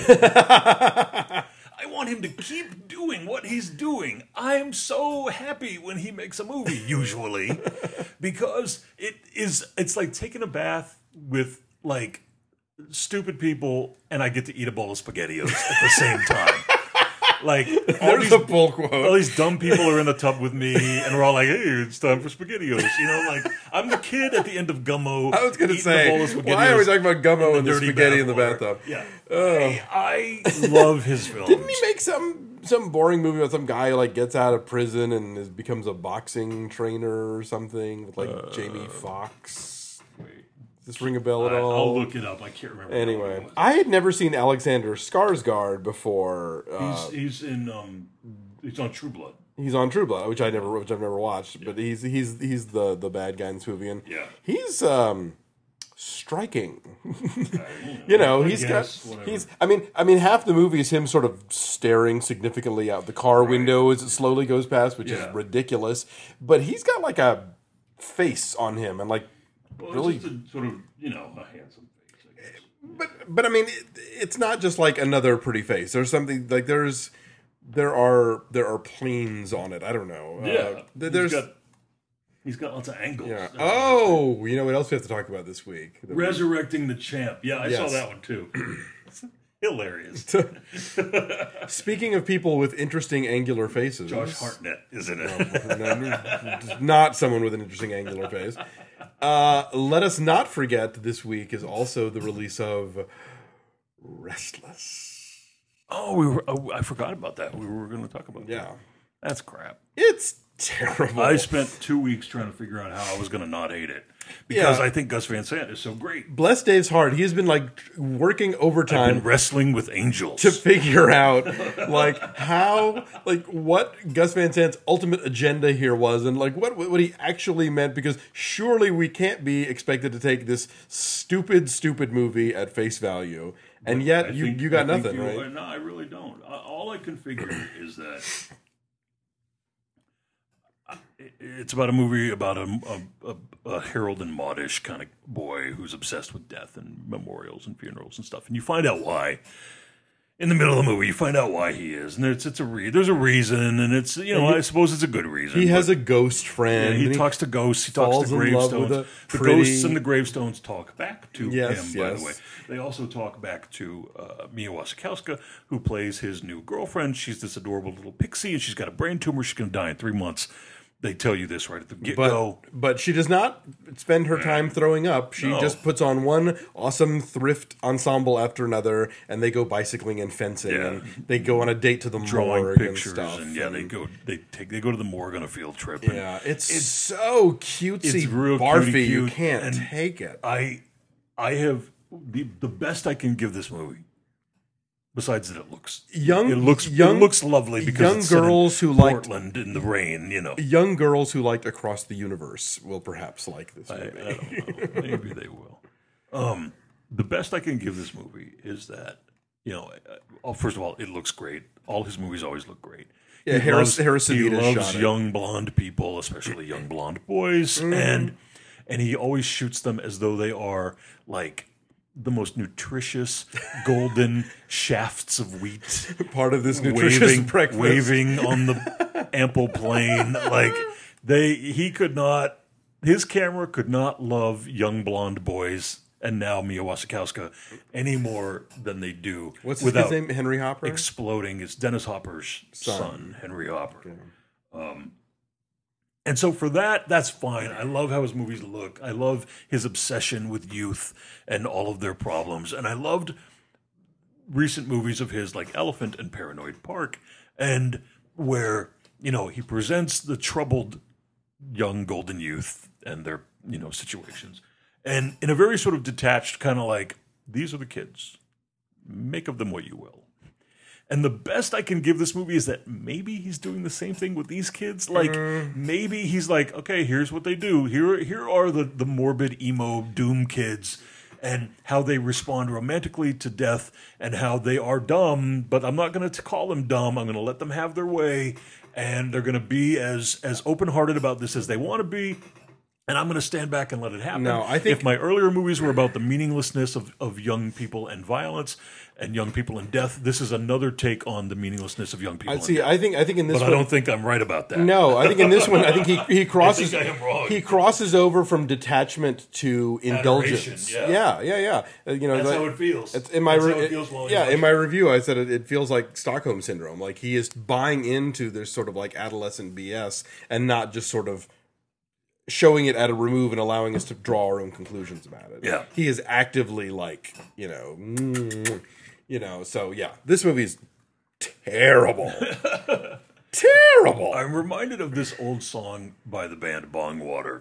I want him to keep doing what he's doing. I'm so happy when he makes a movie, usually, because it is, it's like taking a bath with like stupid people and I get to eat a bowl of SpaghettiOs at the same time. Like all There's these, a full quote. all these dumb people are in the tub with me and we're all like, hey, it's time for SpaghettiOs. You know, like I'm the kid at the end of Gummo. I was going to eating a bowl say, of why are we SpaghettiOs talking about Gummo and the dirty spaghetti in the bathwater. bathtub? Yeah. I, I love his films. Didn't he make some some boring movie about some guy who like gets out of prison and is, becomes a boxing trainer or something with like Uh, Jamie Foxx? Does this ring a bell at I, all? I'll look it up. I can't remember. Anyway, what it I had never seen Alexander Skarsgård before. Uh, was. he's, he's in um, he's on True Blood. he's on True Blood, which I never, which I've never watched. But he's he's he's the the bad guy in this movie, and Yeah. he's um striking. You know, I he's guess, got whatever. he's. I mean, I mean, half the movie is him sort of staring significantly out the car window as it slowly goes past, which Yeah. is ridiculous. But he's got like a face on him, and like. Well, really- it's just a sort of, you know, a handsome face, I guess. But but I mean, it, it's not just like another pretty face. There's something like there's there are there are planes on it. I don't know. Yeah. Uh, th- there's he's got, he's got lots of angles. yeah. That's Oh, you know what else we have to talk about this week? The- Resurrecting the Champ. Yeah, I saw Yes. that one too. Hilarious. Speaking of people with interesting angular faces, Josh Hartnett is in it. No, not someone with an interesting angular face. Uh, let us not forget that this week is also the release of Restless. Oh, we were. Oh, I forgot about that. We were going to talk about that. Yeah. That's crap. It's terrible. I spent two weeks trying to figure out how I was going to not hate it because Yeah. I think Gus Van Sant is so great. Bless Dave's heart. He has been like working I've overtime been wrestling with angels. to figure out like how, like what Gus Van Sant's ultimate agenda here was, and like what what he actually meant. Because surely we can't be expected to take this stupid, stupid movie at face value, and yet I you think- you got I think nothing, you- right? No, I really don't. Uh, All I can figure is that it's about a movie about a, a, a, a Harold and Maudish kind of boy who's obsessed with death and memorials and funerals and stuff. And you find out why. In the middle of the movie, you find out why he is. And it's, it's a re- there's a reason, and it's, you know, he- I suppose it's a good reason. He has but- a ghost friend. he and talks to ghosts. He talks falls to in love with gravestones. a The pretty- ghosts and the gravestones talk back to Yes, him. By yes. the way, they also talk back to uh, Mia Wasikowska, who plays his new girlfriend. She's this adorable little pixie, and she's got a brain tumor. She's going to die in three months. They tell you this right at the get But, go. but she does not spend her time throwing up. She No. just puts on one awesome thrift ensemble after another, and they go bicycling and fencing, Yeah. and they go on a date to the Drawing morgue pictures, and stuff. and yeah, they and- go. They take. They go to the morgue on a field trip. And Yeah, it's, so cutesy, it's real barfy. cutie You cute, can't and take it. I, I have the the best I can give this movie. Besides that, it looks Young- It looks young- it looks lovely because young it's set in girls who liked- Portland in the rain. You know, Young girls who liked Across the Universe will perhaps like this I, movie. I don't know. Maybe they will. Um, the best I can give this movie is that, you know, uh, first of all, it looks great. All his movies always look great. Yeah, He Harris- loves, Harris he Savitas loves shot it. young blonde people, especially young blonde boys, Mm-hmm. and and he always shoots them as though they are like the most nutritious golden shafts of wheat Part of this nutritious waving, breakfast. waving on the ample plain. Like they, he could not. His camera could not love young blonde boys and now Mia Wasikowska any more than they do. What's his without kid's name? Henry Hopper? exploding. It's Dennis Hopper's son, Son. Henry Hopper. Um, and so for that, that's fine. I love how his movies look. I love his obsession with youth and all of their problems. And I loved recent movies of his like Elephant and Paranoid Park, and where, you know, he presents the troubled young golden youth and their, you know, situations. And in a very sort of detached kind of like, these are the kids. Make of them what you will. And the best I can give this movie is that maybe he's doing the same thing with these kids. Like maybe he's like, okay, here's what they do. Here, here are the, the morbid emo doom kids, and how they respond romantically to death, and how they are dumb. But I'm not going to call them dumb. I'm going to let them have their way, and they're going to be as as open hearted about this as they want to be. And I'm going to stand back and let it happen. No, I think- if my earlier movies were about the meaninglessness of, of young people and violence and young people and death, this is another take on the meaninglessness of young people. I and see. death. I think. I think in this But one, I don't think I'm right about that. no. I think in this one, I think he he crosses. I am wrong. He crosses over from detachment to indulgence. yeah. yeah, yeah, yeah. Uh, you know, That's like- how it feels. It's in my That's re- how it feels while yeah you're in my review I said it, it feels like Stockholm syndrome. Like he is buying into this sort of like adolescent B S and not just sort of showing it at a remove and allowing us to draw our own conclusions about it. Yeah. He is actively like, you know, mm, you know, so yeah, this movie's terrible. terrible. I'm reminded of this old song by the band Bongwater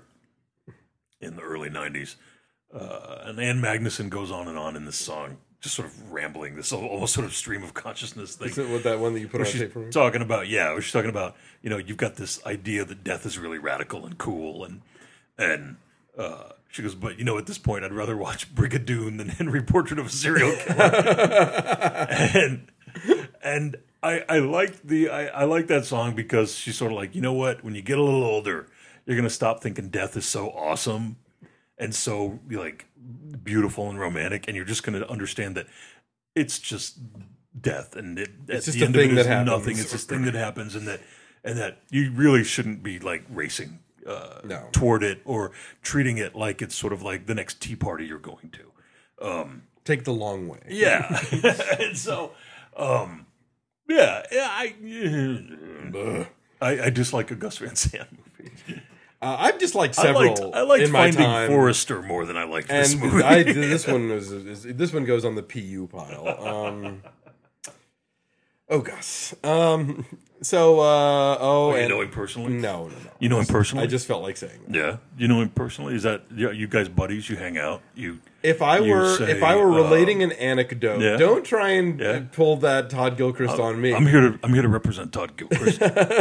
in the early nineties. Uh, and Ann Magnuson goes on and on in this song, just sort of rambling, this almost sort of stream of consciousness thing. Is it what that one that you put on She's tape for me? talking about, yeah, she's talking about, you know, you've got this idea that death is really radical and cool, and and uh, she goes, but you know, at this point, I'd rather watch Brigadoon than Henry Portrait of a Serial Killer. and and I I like the I, I like that song because she's sort of like, you know what, when you get a little older, you're gonna stop thinking death is so awesome and so like beautiful and romantic, and you're just gonna understand that it's just death, and it, It's at just the a end of it thing is that happens. nothing. It's this thing that happens, and that and that you really shouldn't be like racing uh, No. toward it or treating it like it's sort of like the next tea party you're going to. Take the long way. Yeah, and so um, yeah, yeah, I, I I dislike a Gus Van Sant movie. Uh, I've just liked I several liked, I liked in my Finding time. Forrester more than I liked this And movie. I, this one was is, this one goes on the P U pile. Um, Oh, Gus. Um. So, uh, oh, Oh, you and know him personally? no, no, no. You know him personally? I just felt like saying that. Yeah, you know him personally. Is that yeah, you guys buddies? You hang out. You If I You were say, if I were relating um, an anecdote, yeah. don't try and Yeah. pull that Todd Gilchrist on me. I'm here to I'm here to represent Todd Gilchrist.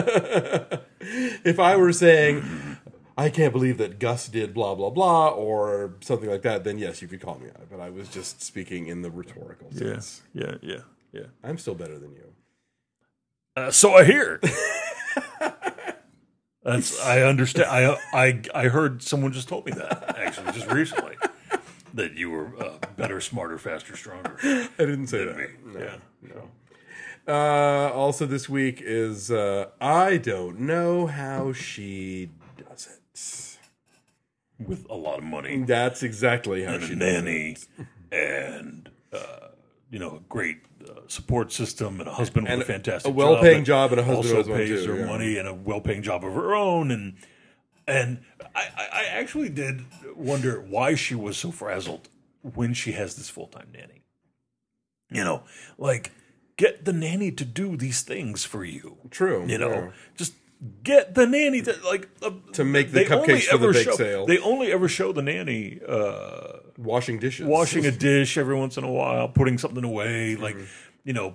If I were saying, I can't believe that Gus did blah blah blah or something like that, then yes, you could call me out. But I was just speaking in the rhetorical yeah, sense. yeah, yeah, yeah. I'm still better than you. Uh, so I hear. That's I understand. I I I heard someone just told me that actually just recently that you were uh, better, smarter, faster, stronger. I didn't say that. me. No, Yeah. no. Uh, also this week is uh, I don't know how she does it. With a lot of money That's exactly how and she a does nanny and uh, you know a great uh, support system and a husband And with a fantastic a well-paying that job and a husband who also has one pays too, her yeah. money and a well-paying job of her own and and I, I I actually did wonder why she was so frazzled when she has this full-time nanny. You know, like get the nanny to do these things for you. True. You know, yeah. just get the nanny to like uh, To make the they cupcakes only for the ever bake show, sale. They only ever show the nanny uh, Washing dishes. washing a dish every once in a while, putting something away, like Mm-hmm. you know,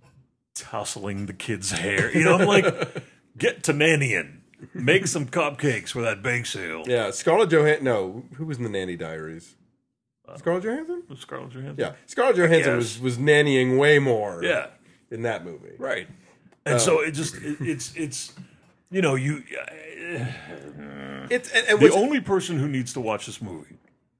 tousling the kid's hair. You know, I'm like, get to nannying. Make some cupcakes for that bake sale. Yeah, Scarlett Johansson. No, who was in the Nanny Diaries? Scarlett Johansson? Scarlett Johansson. Yeah, Scarlett Johansson Yes. was, was nannying way more. Yeah. in that movie. Right. And Oh. so it just it, it's it's you know you It's and, and the what's- only person who needs to watch this movie.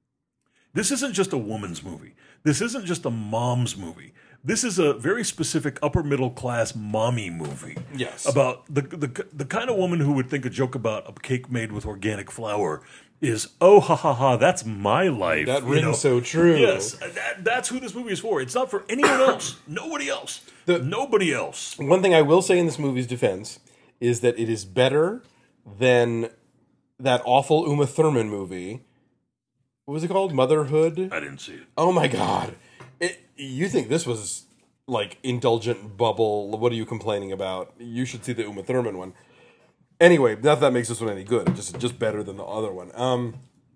This isn't just a woman's movie. This isn't just a mom's movie. This is a very specific upper middle class mommy movie. Yes. About the, the the kind of woman who would think a joke about a cake made with organic flour is, oh ha ha ha, that's my life. That you rings know? so true. Yes, that, that's who this movie is for. It's not for anyone else. Nobody else. The- Nobody else. One thing I will say in this movie's defense is that it is better than that awful Uma Thurman movie. What was it called? Motherhood? I didn't see it. Oh my god. It, you think this was like indulgent bubble? What are you complaining about? You should see the Uma Thurman one. Anyway, not that, that makes this one any good. Just just better than the other one. Um,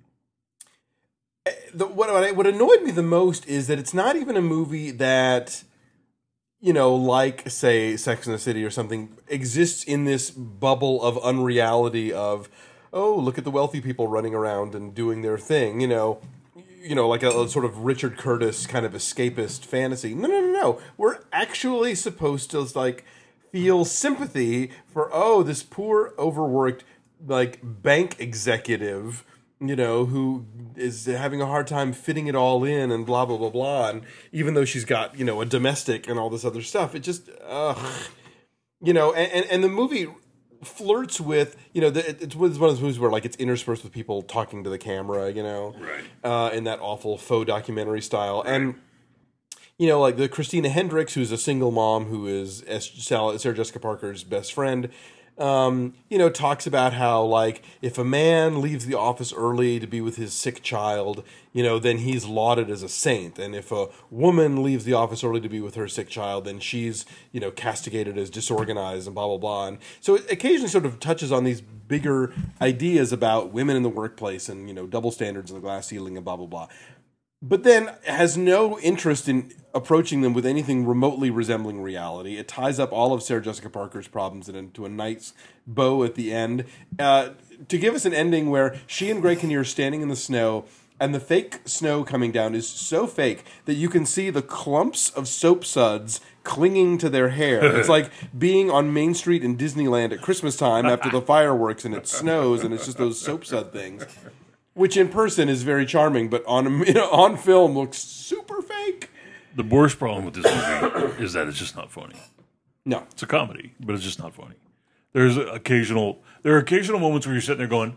the, what what annoyed me the most is that it's not even a movie that, you know, like say Sex and the City or something, exists in this bubble of unreality of, oh, look at the wealthy people running around and doing their thing, you know. You know, like a, a sort of Richard Curtis kind of escapist fantasy. No, no, no, no. We're actually supposed to like feel sympathy for, oh, this poor, overworked, like bank executive, you know, who is having a hard time fitting it all in and blah blah blah blah. And even though she's got, you know, a domestic and all this other stuff, it just, ugh, you know. And and, and the movie flirts with, you know, the, it's one of those movies where like it's interspersed with people talking to the camera, you know, Right. uh, in that awful faux documentary style. And, you know, like the Christina Hendricks, who's a single mom who is Sarah Jessica Parker's best friend, um, you know, talks about how, like, if a man leaves the office early to be with his sick child, you know, then he's lauded as a saint. And if a woman leaves the office early to be with her sick child, then she's, you know, castigated as disorganized and blah, blah, blah. And so it occasionally sort of touches on these bigger ideas about women in the workplace and, you know, double standards and the glass ceiling and blah, blah, blah. But then has no interest in approaching them with anything remotely resembling reality. It ties up all of Sarah Jessica Parker's problems into a nice bow at the end, uh, to give us an ending where she and Greg Kinnear are standing in the snow, and the fake snow coming down is so fake that you can see the clumps of soap suds clinging to their hair. It's like being on Main Street in Disneyland at Christmas time after the fireworks and it snows, and it's just those soap sud things. Which in person is very charming, but on you know, on film looks super fake. The worst problem with this movie is that it's just not funny. No. It's a comedy, but it's just not funny. There's occasional there are occasional moments where you're sitting there going,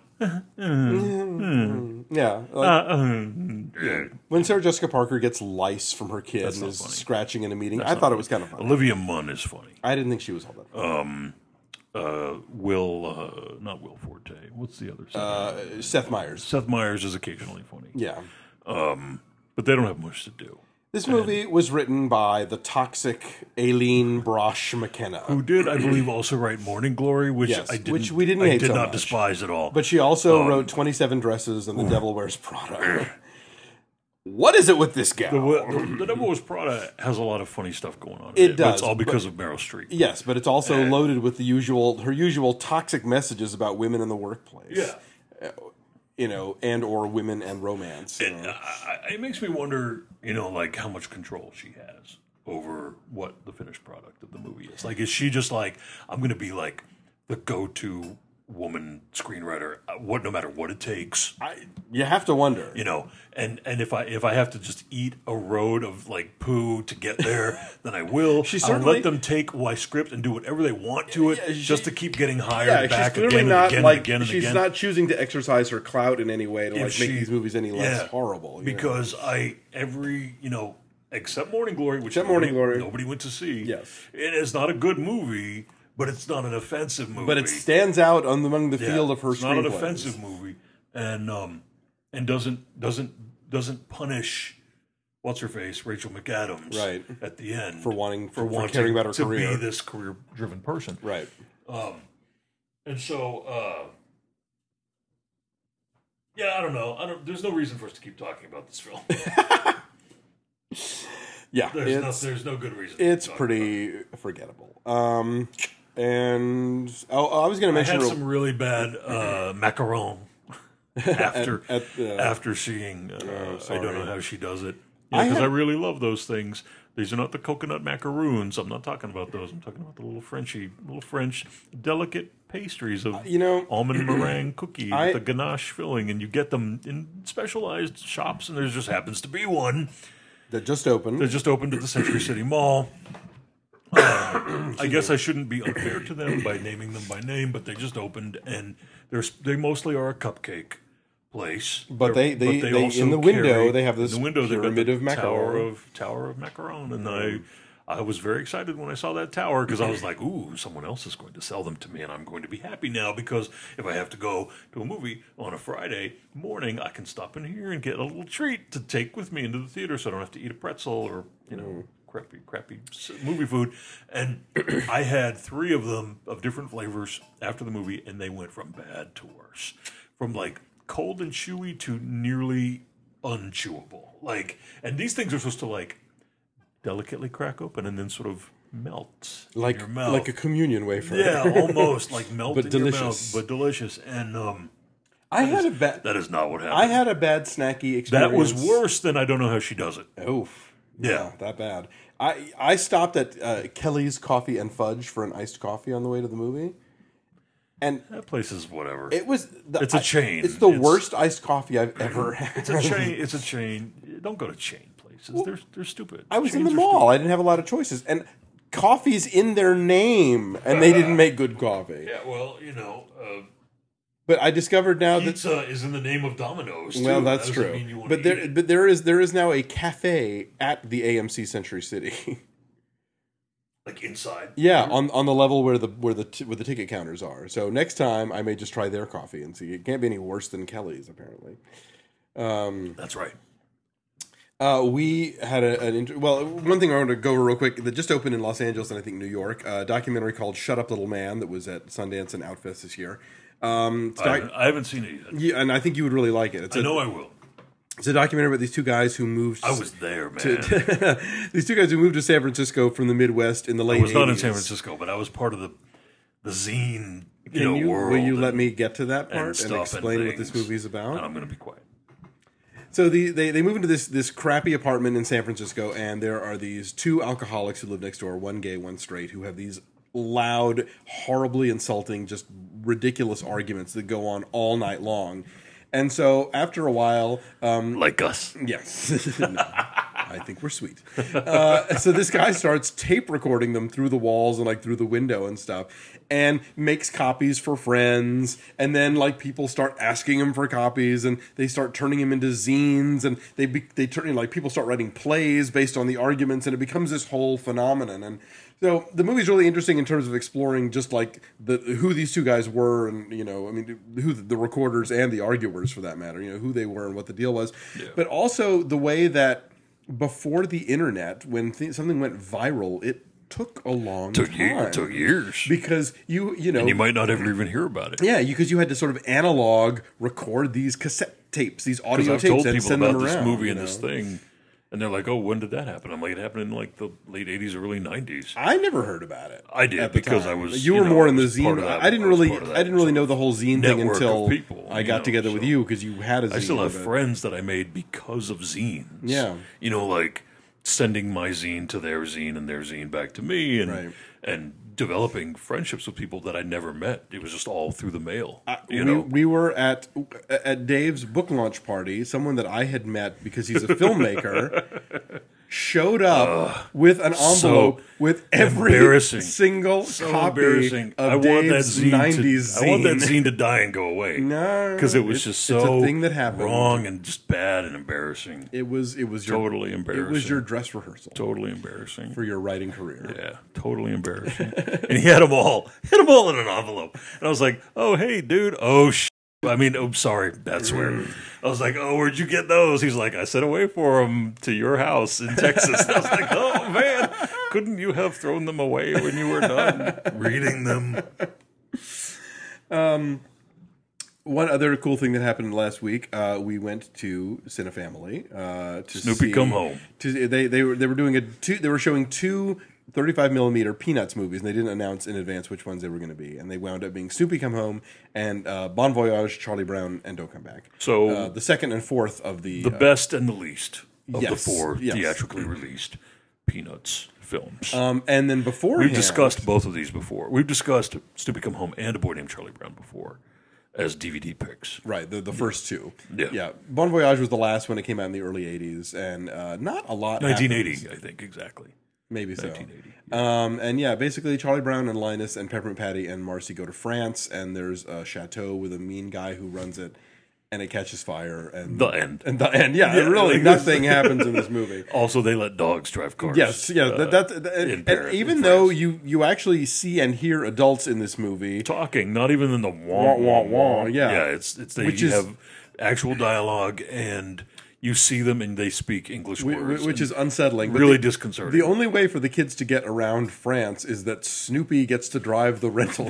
Yeah. Like, uh, uh, yeah. when Sarah Jessica Parker gets lice from her kid That's and not is funny. scratching in a meeting, That's I not thought it funny. was kind of funny. Olivia Munn is funny. I didn't think she was all that funny. Uh, Will, uh, not Will Forte. What's the other? Seth, Uh, Seth Meyers. Seth Meyers is occasionally funny. Yeah. But they don't have much to do. This movie was written by the toxic Aileen Brosh McKenna, who did, I believe, also write Morning Glory, which Yes, I didn't, which we didn't I hate did so not much. despise at all. but she also Um, wrote twenty-seven Dresses and The Devil Wears Prada. What is it with this gal? The, the, the Devil Wears Prada has a lot of funny stuff going on. in It but does, It's all because but- of Meryl Streep. Yes, but it's also loaded with the usual her usual toxic messages about women in the workplace. Yeah. You know, and or women and romance. you It, know. I, I- it makes me wonder, you know, like how much control she has over what the finished product of the movie is. Like, is she just like, I'm going to be like the go-to woman screenwriter, uh, what no matter what it takes, I, you have to wonder. you know, and and if I if I have to just eat a road of like poo to get there, then I will. She I'll certainly- let them take my script and do whatever they want to it, Yeah, she- just to keep getting hired Yeah, she's back clearly again and not again like and again and she's again. not choosing to exercise her clout in any way to like If make she- these movies any less yeah, horrible. you know? because I every you know except Morning Glory, which Except nobody, Morning Glory. nobody went to see. Yes. It is not a good movie, but it's not an offensive movie. but it stands out on the, among the Yeah, field of her it's not an screenplays. offensive movie, and um, and doesn't doesn't doesn't punish what's her face Rachel McAdams Right. at the end For wanting- for wanting caring about her to career. be this career driven person, Right. and so. Uh, yeah, I don't know. I don't. There's no reason for us to keep talking about this film. Yeah. There's no. it's There's no good reason. to it's talk pretty forgettable. Um, and oh, I was going to I mention had real- some really bad uh, macaron after at, uh, after seeing. Uh, I sorry. don't know how she does it I because I, had- really love those things. These are not the coconut macaroons. I'm not talking about those. I'm talking about the little Frenchy, little French delicate pastries of you know, almond meringue cookie I- with the ganache filling, and you get them in specialized shops. And there just happens to be one that just opened. that just opened at the Century City Mall. Uh, I guess I shouldn't be unfair to them by naming them by name, but they just opened, and they're they mostly are a cupcake place. But They're- they- they- they- also in the window, carry- they have this in the window they've got pyramid the of macaron. tower of tower of macaron, and I I was very excited when I saw that tower because I was like, ooh, someone else is going to sell them to me, and I'm going to be happy now because if I have to go to a movie on a Friday morning, I can stop in here and get a little treat to take with me into the theater, so I don't have to eat a pretzel or you know. Crappy, crappy s- movie food, and I had three of them of different flavors after the movie, and they went from bad to worse, from like cold and chewy to nearly unchewable. Like, and these things are supposed to like delicately crack open and then sort of melt in like your mouth, like a communion wafer. yeah, almost like melt But in delicious. your mouth, but delicious. And um, I had a bad. that is not what happened. I had a bad snacky experience. that was worse than I don't know how she does it. Oof. Yeah. that bad. I I stopped at uh, Kelly's Coffee and Fudge for an iced coffee on the way to the movie, and That place is whatever. it was. The, It's a I- chain. It's the It's- worst iced coffee I've ever had. It's a chain. It's a chain. Don't go to chain places. they're they're stupid. I was in Chains the are mall. I didn't have a lot of choices, and coffee's in their name, and they didn't make good coffee. stupid. Yeah, well, you know, uh, But I discovered now that pizza is in the name of Domino's. Too. well, that's That doesn't true. mean you wanna But eat there, it. but there is there is now a cafe at the A M C Century City. like inside. Yeah, on on the level where the where the t- where the ticket counters are. So next time I may just try their coffee and see. It can't be any worse than Kelly's, apparently. That's right. Uh, we had a, an inter- well. One thing I want to go over real quick that just opened in Los Angeles and I think New York. A documentary called "Shut Up, Little Man" that was at Sundance and Outfest this year. Um, it's I, doc- haven't, I haven't seen it yet. yeah, and I think you would really like it. It's I a, know I will. It's a documentary about these two guys who moved. I was there, man. to, these two guys who moved to San Francisco from the Midwest in the late. I was not in eighties. San Francisco, but I was part of the the zine you Can know, you, world. will you and- let me get to that and part and, stuff explain and what this things. movie is about? And I'm going to be quiet. So the, they they move into this this crappy apartment in San Francisco, and there are these two alcoholics who live next door, one gay, one straight, who have these loud, horribly insulting, just ridiculous arguments that go on all night long. And so after a while, um, Like us. yes, no, I think we're sweet. Uh, so this guy starts tape recording them through the walls and like through the window and stuff, and makes copies for friends. And then like people start asking him for copies, and they start turning him into zines, and they be, they turn like people start writing plays based on the arguments, and it becomes this whole phenomenon. And so the movie's really interesting in terms of exploring just like the who these two guys were, and you know, I mean, who the, the recorders and the arguers for that matter, you know, who they were and what the deal was, Yeah. but also the way that before the internet, when th- something went viral, it took a long Took time. years. Took years. Because you, you know, And you might not ever even hear about it. yeah, because you had to sort of analog record these cassette tapes, these Because audio I've tapes, told and people send about them this around. movie you and know? this thing, and they're like, "Oh, when did that happen?" I'm like, "It happened in like the late eighties, early nineties." I never heard about it. I did at the because I time. was. You were know, more I in the was part zine. of that- I didn't I was really. part of I that didn't really sort know of the whole zine thing network of until people, I you got know, together with so- you because you had a zine. I still have of it. friends that I made because of zines. Yeah. You know, like sending my zine to their zine and their zine back to me, and Right. and developing friendships with people that I never met. It was just all through the mail. you we, know, we were at at Dave's book launch party. Someone that I had met because he's a filmmaker showed up with an envelope with every embarrassing. single so copy embarrassing. of I want that Dave's zine nineties to, zine. I want that zine to die and go away. No, because it was it's- just it's a so thing that happened. wrong and just bad and embarrassing. It was it was your, Totally It was embarrassing. your dress rehearsal Totally embarrassing. for your writing career. Yeah, totally embarrassing. And he had them all, had them all in an envelope. And I was like, "Oh, hey, dude. Oh, sh." I mean, oh, sorry, that's where. I was like, "Oh, where'd you get those?" He's like, "I sent away for them to your house in Texas." And I was like, "Oh man, couldn't you have thrown them away when you were done reading them?" One other cool thing that happened last week, uh, we went to Cinefamily uh, to Snoopy see, Come Home. To, they they were they were doing a two. They were showing two thirty-five millimeter Peanuts movies, and they didn't announce in advance which ones they were going to be. And they wound up being Snoopy Come Home and uh, Bon Voyage, Charlie Brown, and Don't Come Back. So uh, the second and fourth of the, the uh, best and the least of yes, the four yes. theatrically released Peanuts films. um, and then before We've discussed both of these before. We've discussed Snoopy Come Home and A Boy Named Charlie Brown before as D V D picks. right the the first two. Yeah. yeah. Bon Voyage was the last when it came out in the early eighties, and uh, not a lot. nineteen happens. eighty, I think, exactly. Maybe so. nineteen eighty. Um, and yeah, basically Charlie Brown and Linus and Peppermint Patty and Marcy go to France, and there's a chateau with a mean guy who runs it, and it catches fire. And The end. And the end. Yeah, Yeah, really, like- nothing happens in this movie. Also, they let dogs drive cars. Yes, yeah. uh, that, that, that- in and, Paris, and even in though France. you you actually see and hear adults in this movie, talking, not even in the Wah, wah wah, wah wah, wah. yeah. yeah. It's it's they Which you is- have actual dialogue and you see them and they speak English whi- whi- words, which and is unsettling. But really the, disconcerting. the only way for the kids to get around France is that Snoopy gets to drive the rental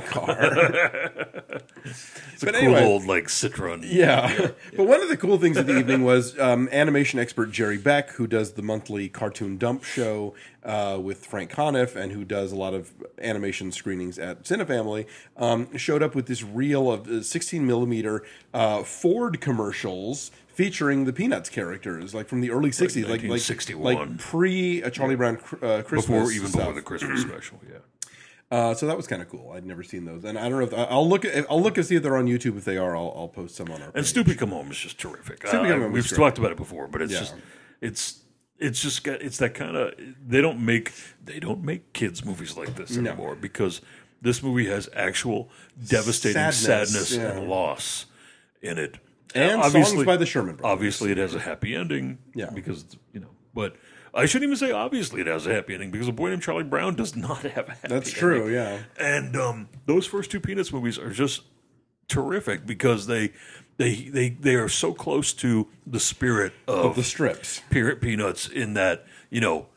car. it's a but cool anyway. old like Citroen. Yeah. But one of the cool things of the evening was um, animation expert Jerry Beck, who does the monthly Cartoon Dump show uh, with Frank Conniff and who does a lot of animation screenings at Cinefamily, um, showed up with this reel of uh, sixteen millimeter uh, Ford commercials featuring the Peanuts characters, like from the early sixties, like like nineteen sixty-one. like pre uh, Charlie Brown uh, Christmas Before even stuff. before the Christmas special, yeah. Uh, so that was kind of cool. I'd never seen those, and I don't know if I'll look. At, I'll look and see if they're on YouTube. If they are, I'll, I'll post some on our. And page. Snoopy Come Home is just terrific. Snoopy Uh, Come Home we've is great. talked about it before, but it's Yeah. just it's it's just got it's that kind of they don't make they don't make kids movies like this No. anymore because this movie has actual devastating Sadness, sadness, yeah. and loss in it. and Obviously- songs by the Sherman Brothers. Obviously, it has a happy ending. Yeah. because you know, but. I shouldn't even say obviously it has a happy ending because A Boy Named Charlie Brown does not have a happy That's ending. true. Yeah. And um, those first two Peanuts movies are just terrific because they they they they are so close to the spirit of, Of the strips. Pe- Peanuts in that you know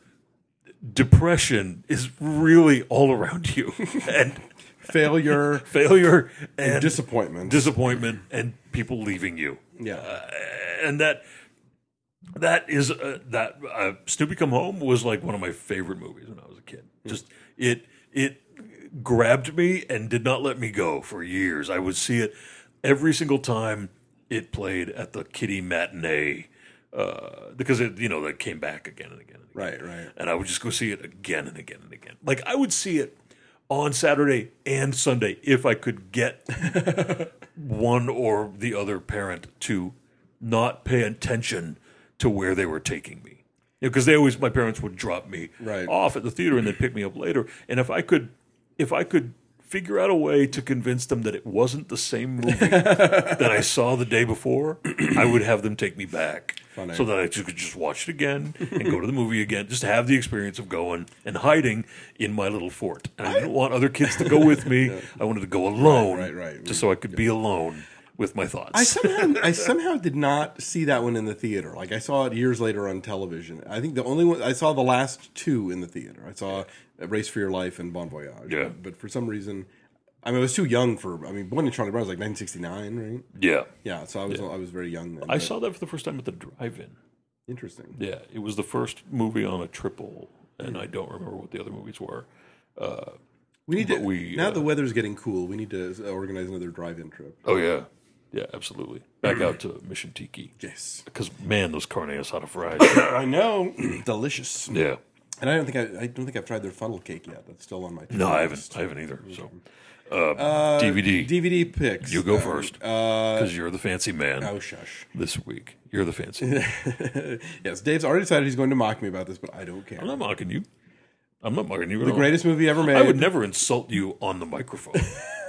depression is really all around you and Failure, failure and disappointment. disappointment and people leaving you yeah. and that that is uh, that uh, Snoopy Come Home was like one of my favorite movies when I was a kid. Just it it grabbed me and did not let me go for years. I would see it every single time it played at the kiddie matinee uh, because it you know that came back again and again and again. Right, right. And I would just go see it again and again and again. Like I would see it on Saturday and Sunday if I could get one or the other parent to not pay attention to where they were taking me. Because they always, my parents would drop me Right. off at the theater and then pick me up later. And if I could, if I could figure out a way to convince them that it wasn't the same movie that I saw the day before, I would have them take me back. Funny. So that I just could just watch it again and go to the movie again, just have the experience of going and hiding in my little fort. And I didn't want other kids to go with me. I wanted to go alone, Right, right, right. just so I could be alone with my thoughts. I somehow I somehow did not see that one in the theater. Like I saw it years later on television. I think the only one I saw the last two in the theater. I saw Race for Your Life and Bon Voyage. Yeah. But, but for some reason, I mean, I was too young for. I mean, Born in Charlie Brown was like nineteen sixty-nine, right? yeah. Yeah. So I was I was very young then. I but saw that for the first time at the drive-in. Interesting. Yeah, it was the first movie on a triple, and I don't remember what the other movies were. Uh, We need to. But we, now uh, the weather's getting cool. We need to organize another drive-in trip. oh, yeah. Yeah, absolutely. Back out to Mission Tiki. Yes. Because, man, those carne asada fries. I know. Delicious. yeah. And I don't think I, I don't think I've tried their funnel cake yet. That's still on my. No, I list. haven't. I haven't either. So, uh, D V D. D V D picks. You go Um, first. Uh, Because you're the fancy man oh shush. this week. You're the fancy man. Yes, Dave's already decided he's going to mock me about this, but I don't care. I'm not mocking you. I'm not mocking you at The all. greatest movie ever made. I would never insult you on the microphone.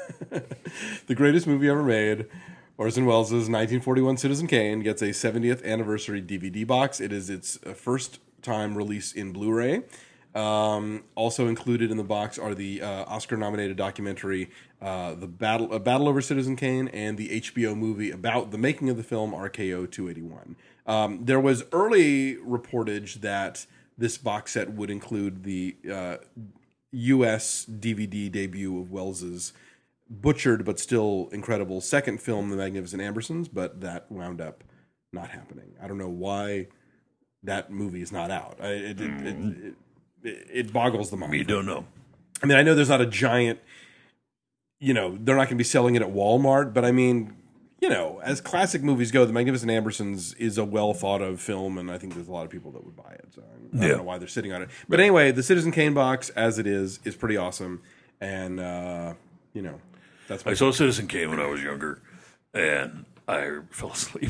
The greatest movie ever made. Orson Welles' nineteen forty-one Citizen Kane gets a seventieth anniversary D V D box. It is its first time release in Blu-ray. Um, also included in the box are the uh, Oscar-nominated documentary uh, "The Battle uh, Battle Over Citizen Kane" and the H B O movie about the making of the film R K O two eighty-one. Um, there was early reportage that this box set would include the uh, U S D V D debut of Welles's butchered but still incredible second film, The Magnificent Ambersons, but that wound up not happening. I don't know why that movie is not out. I, it, it, it, it, it boggles the mind. We don't know. I mean, I know there's not a giant, you know, they're not going to be selling it at Walmart, but I mean, you know, as classic movies go, The Magnificent Ambersons is a well thought of film, and I think there's a lot of people that would buy it. So I don't Yeah. know why they're sitting on it. But anyway, the Citizen Kane box, as it is, is pretty awesome. And, uh, you know, that's my I saw Citizen Kane when I was younger, and I fell asleep.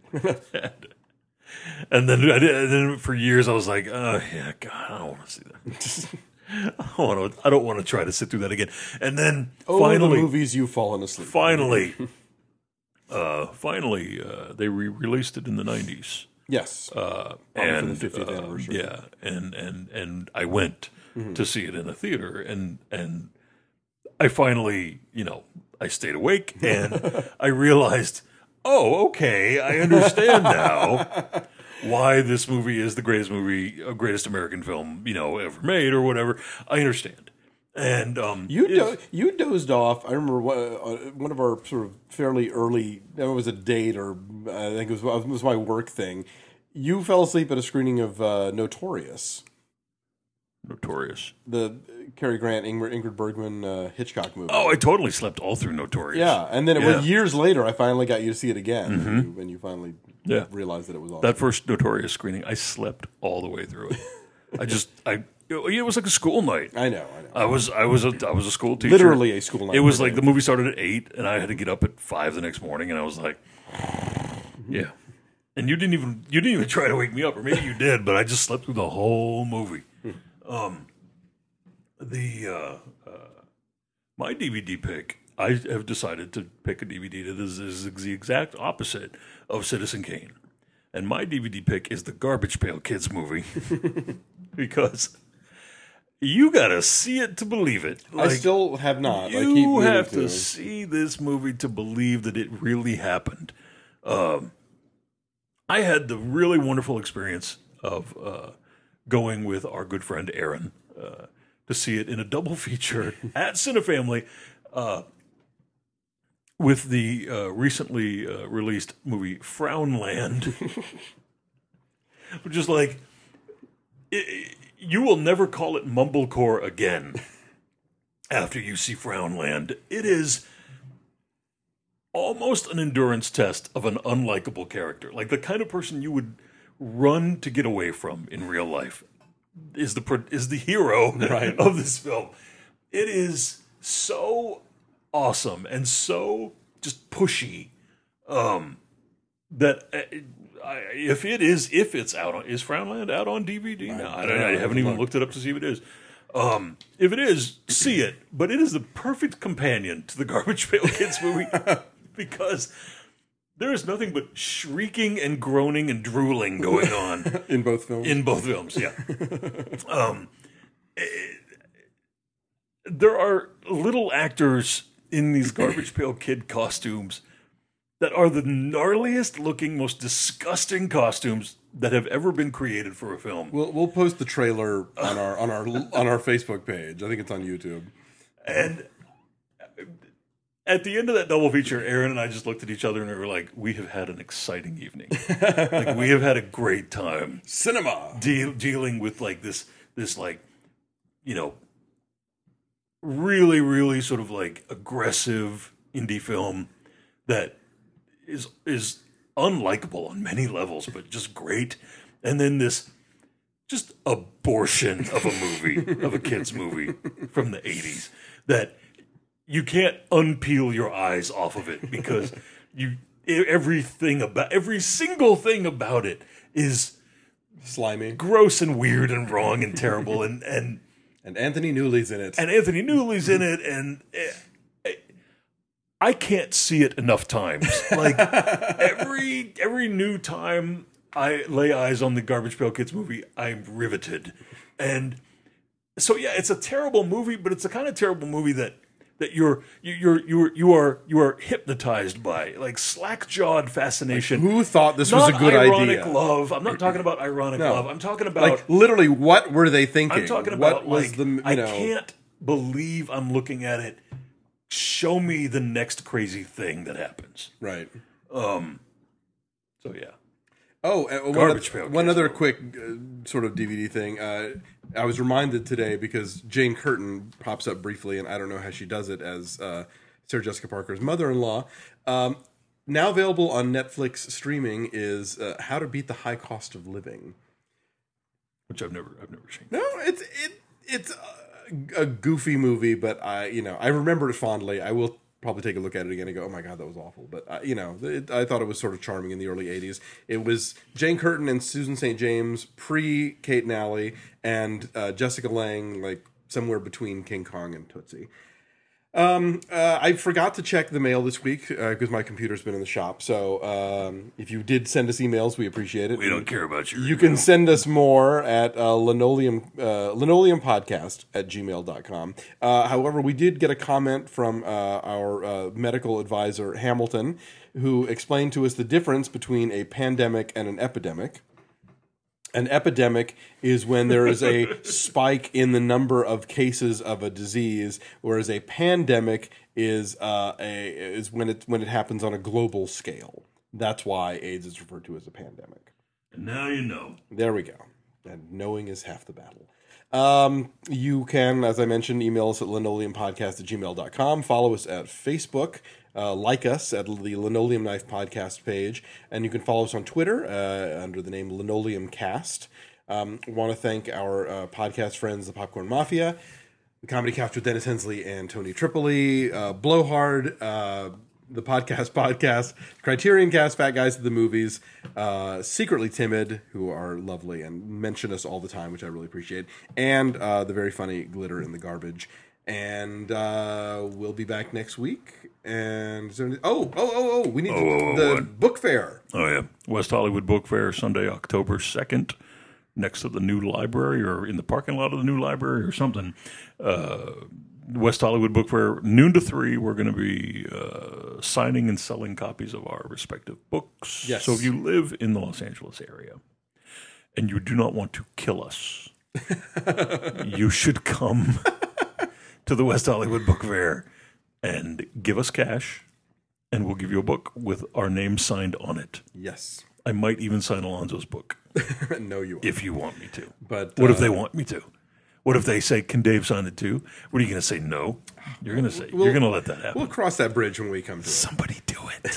and then, I did, and then for years I was like, "Oh yeah, God, I don't want to see that. I don't want to. I don't want to try to sit through that again." And then Oh, finally, the movies you've fallen asleep. finally, uh, finally, uh, they re-released it in the nineties. Yes. Uh, Probably and for the fiftieth uh, anniversary. yeah, and and and I went Mm-hmm. to see it in a theater, and and I finally, you know, I stayed awake, and I realized, oh, okay, I understand now why this movie is the greatest movie, uh, greatest American film, you know, ever made, or whatever. I understand, and um, You it- do, you dozed off. I remember one, uh, one of our sort of fairly early. It was a date, or I think it was it was my work thing. You fell asleep at a screening of uh, Notorious, Notorious. the Cary Grant, Ingrid, Ingrid Bergman uh, Hitchcock movie. Oh, I totally slept all through Notorious. yeah, and then it Yeah. was years later. I finally got you to see it again, when, you, when you finally Yeah. realized that it was awesome. That first Notorious screening, I slept all the way through it. I just, I, it was like a school night. I know, I know. I was, I was a, I was a school teacher. Literally a school night. It was for like the Dave. movie started at eight, and I had to get up at five the next morning, and I was like, yeah. And you didn't even, you didn't even try to wake me up, or maybe you did, but I just slept through the whole movie. Um, the uh, uh, my D V D pick, I have decided to pick a D V D that is, is the exact opposite of Citizen Kane. And my D V D pick is the Garbage Pail Kids movie because you got to see it to believe it. I still have not. I keep You meaning have to. to see this movie to believe that it really happened. Um, I had the really wonderful experience of uh, going with our good friend Aaron uh, to see it in a double feature at Cinefamily uh, with the uh, recently uh, released movie Frownland, which is like, it, you will never call it mumblecore again after you see Frownland. It is almost an endurance test of an unlikable character. Like the kind of person you would run to get away from in real life is the pro- is the hero Right. of this film. It is so awesome and so just pushy um, that uh, I, if it is if it's out on is Frownland out on D V D now? I, don't, I haven't even looked it up to see if it is. Um, if it is, see it. But it is the perfect companion to the Garbage Pail Kids movie because there is nothing but shrieking and groaning and drooling going on in both films. in both films. Yeah. um, it- there are little actors in these Garbage Pail Kid costumes that are the gnarliest looking, most disgusting costumes that have ever been created for a film. We'll we'll post the trailer on our on our on our Facebook page. I think it's on YouTube. And at the end of that double feature, Aaron and I just looked at each other and we were like, we have had an exciting evening. Like, we have had a great time. Cinema. De- dealing with like this, this like, you know, really, really sort of like aggressive indie film that is is unlikable on many levels, but just great. And then this just abortion of a movie, of a kid's movie from the eighties that you can't unpeel your eyes off of it because you everything about every single thing about it is slimy, gross and weird and wrong and terrible and and and Anthony Newley's in it. And Anthony Newley's in it and I can't see it enough times. Like every every new time I lay eyes on the Garbage Pail Kids movie, I'm riveted. And so yeah, it's a terrible movie, but it's the kind of terrible movie that that you're you- you're you're you are you are hypnotized by, like slack-jawed fascination. Who thought this was Not a good ironic idea? love. I'm not talking about ironic No. love. I'm talking about Like literally, what were they thinking? I'm talking about what was like, the you I know? can't believe I'm looking at it. Show me the next crazy thing that happens. Right. Um. So yeah. Oh, uh, one, Garbage oth- Pail one Kids other movie. quick uh, sort of D V D thing. Uh, I was reminded today because Jane Curtin pops up briefly, and I don't know how she does it as uh, Sarah Jessica Parker's mother-in-law. Um, now available on Netflix streaming is uh, How to Beat the High Cost of Living. Which I've never I've never seen. No, it's it it's a, a goofy movie, but I you know I remember it fondly. I will probably take a look at it again and go, oh my god, that was awful. But uh, you know, it, I thought it was sort of charming in the early eighties. It was Jane Curtin and Susan Saint James pre Kate Nally, and uh, Jessica Lange like somewhere between King Kong and Tootsie. Um, uh, I forgot to check the mail this week because uh, my computer's been in the shop. So um, if you did send us emails, we appreciate it. We don't care about your You email. can send us more at uh, linoleum uh, linoleum podcast at gmail dot com. Uh, however, we did get a comment from uh, our uh, medical advisor, Hamilton, who explained to us the difference between a pandemic and an epidemic. An epidemic is when there is a spike in the number of cases of a disease, whereas a pandemic is uh, a is when it when it happens on a global scale. That's why AIDS is referred to as a pandemic. And now you know. There we go. And knowing is half the battle. Um, you can, as I mentioned, email us at linoleumpodcast at gmail dot com. Follow us at Facebook. Uh, like us at the Linoleum Knife Podcast page. And you can follow us on Twitter uh, under the name Linoleum Cast. Um, want to thank our uh, podcast friends, the Popcorn Mafia, the Comedy Couch with Dennis Hensley and Tony Tripoli, uh, Blowhard, uh, the Podcast Podcast, Criterion Cast, Fat Guys to the Movies, uh, Secretly Timid, who are lovely and mention us all the time, which I really appreciate, and uh, the very funny Glitter in the Garbage. And uh, we'll be back next week. And is there any, oh, oh, oh, oh, we need Oh, oh, oh, the what? book fair. Oh yeah, West Hollywood Book Fair, Sunday, October second, next to the new library or in the parking lot of the new library or something. Uh, West Hollywood Book Fair, noon to three. We're going to be uh, signing and selling copies of our respective books. Yes. So if you live in the Los Angeles area and you do not want to kill us, you should come to the West Hollywood Book Fair and give us cash, and we'll give you a book with our name signed on it. Yes. I might even sign Alonzo's book No, you won't. if you want me to. But What if uh, they want me to? What if they say, "Can Dave sign it too?" What are you going to say? No. You're going to say We'll- you're going to let that happen. We'll cross that bridge when we come to it. Somebody do it.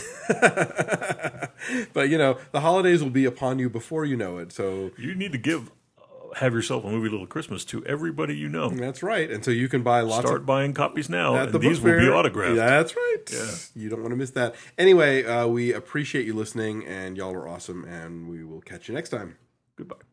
But, you know, the holidays will be upon you before you know it. So You need to give, uh, have yourself a movie Little Christmas to everybody you know. that's right. And so you can buy lots Start of buying copies now, at and the these book will be fair. autographed. That's right. Yeah. You don't want to miss that. Anyway, uh, we appreciate you listening, and y'all are awesome, and we will catch you next time. Goodbye.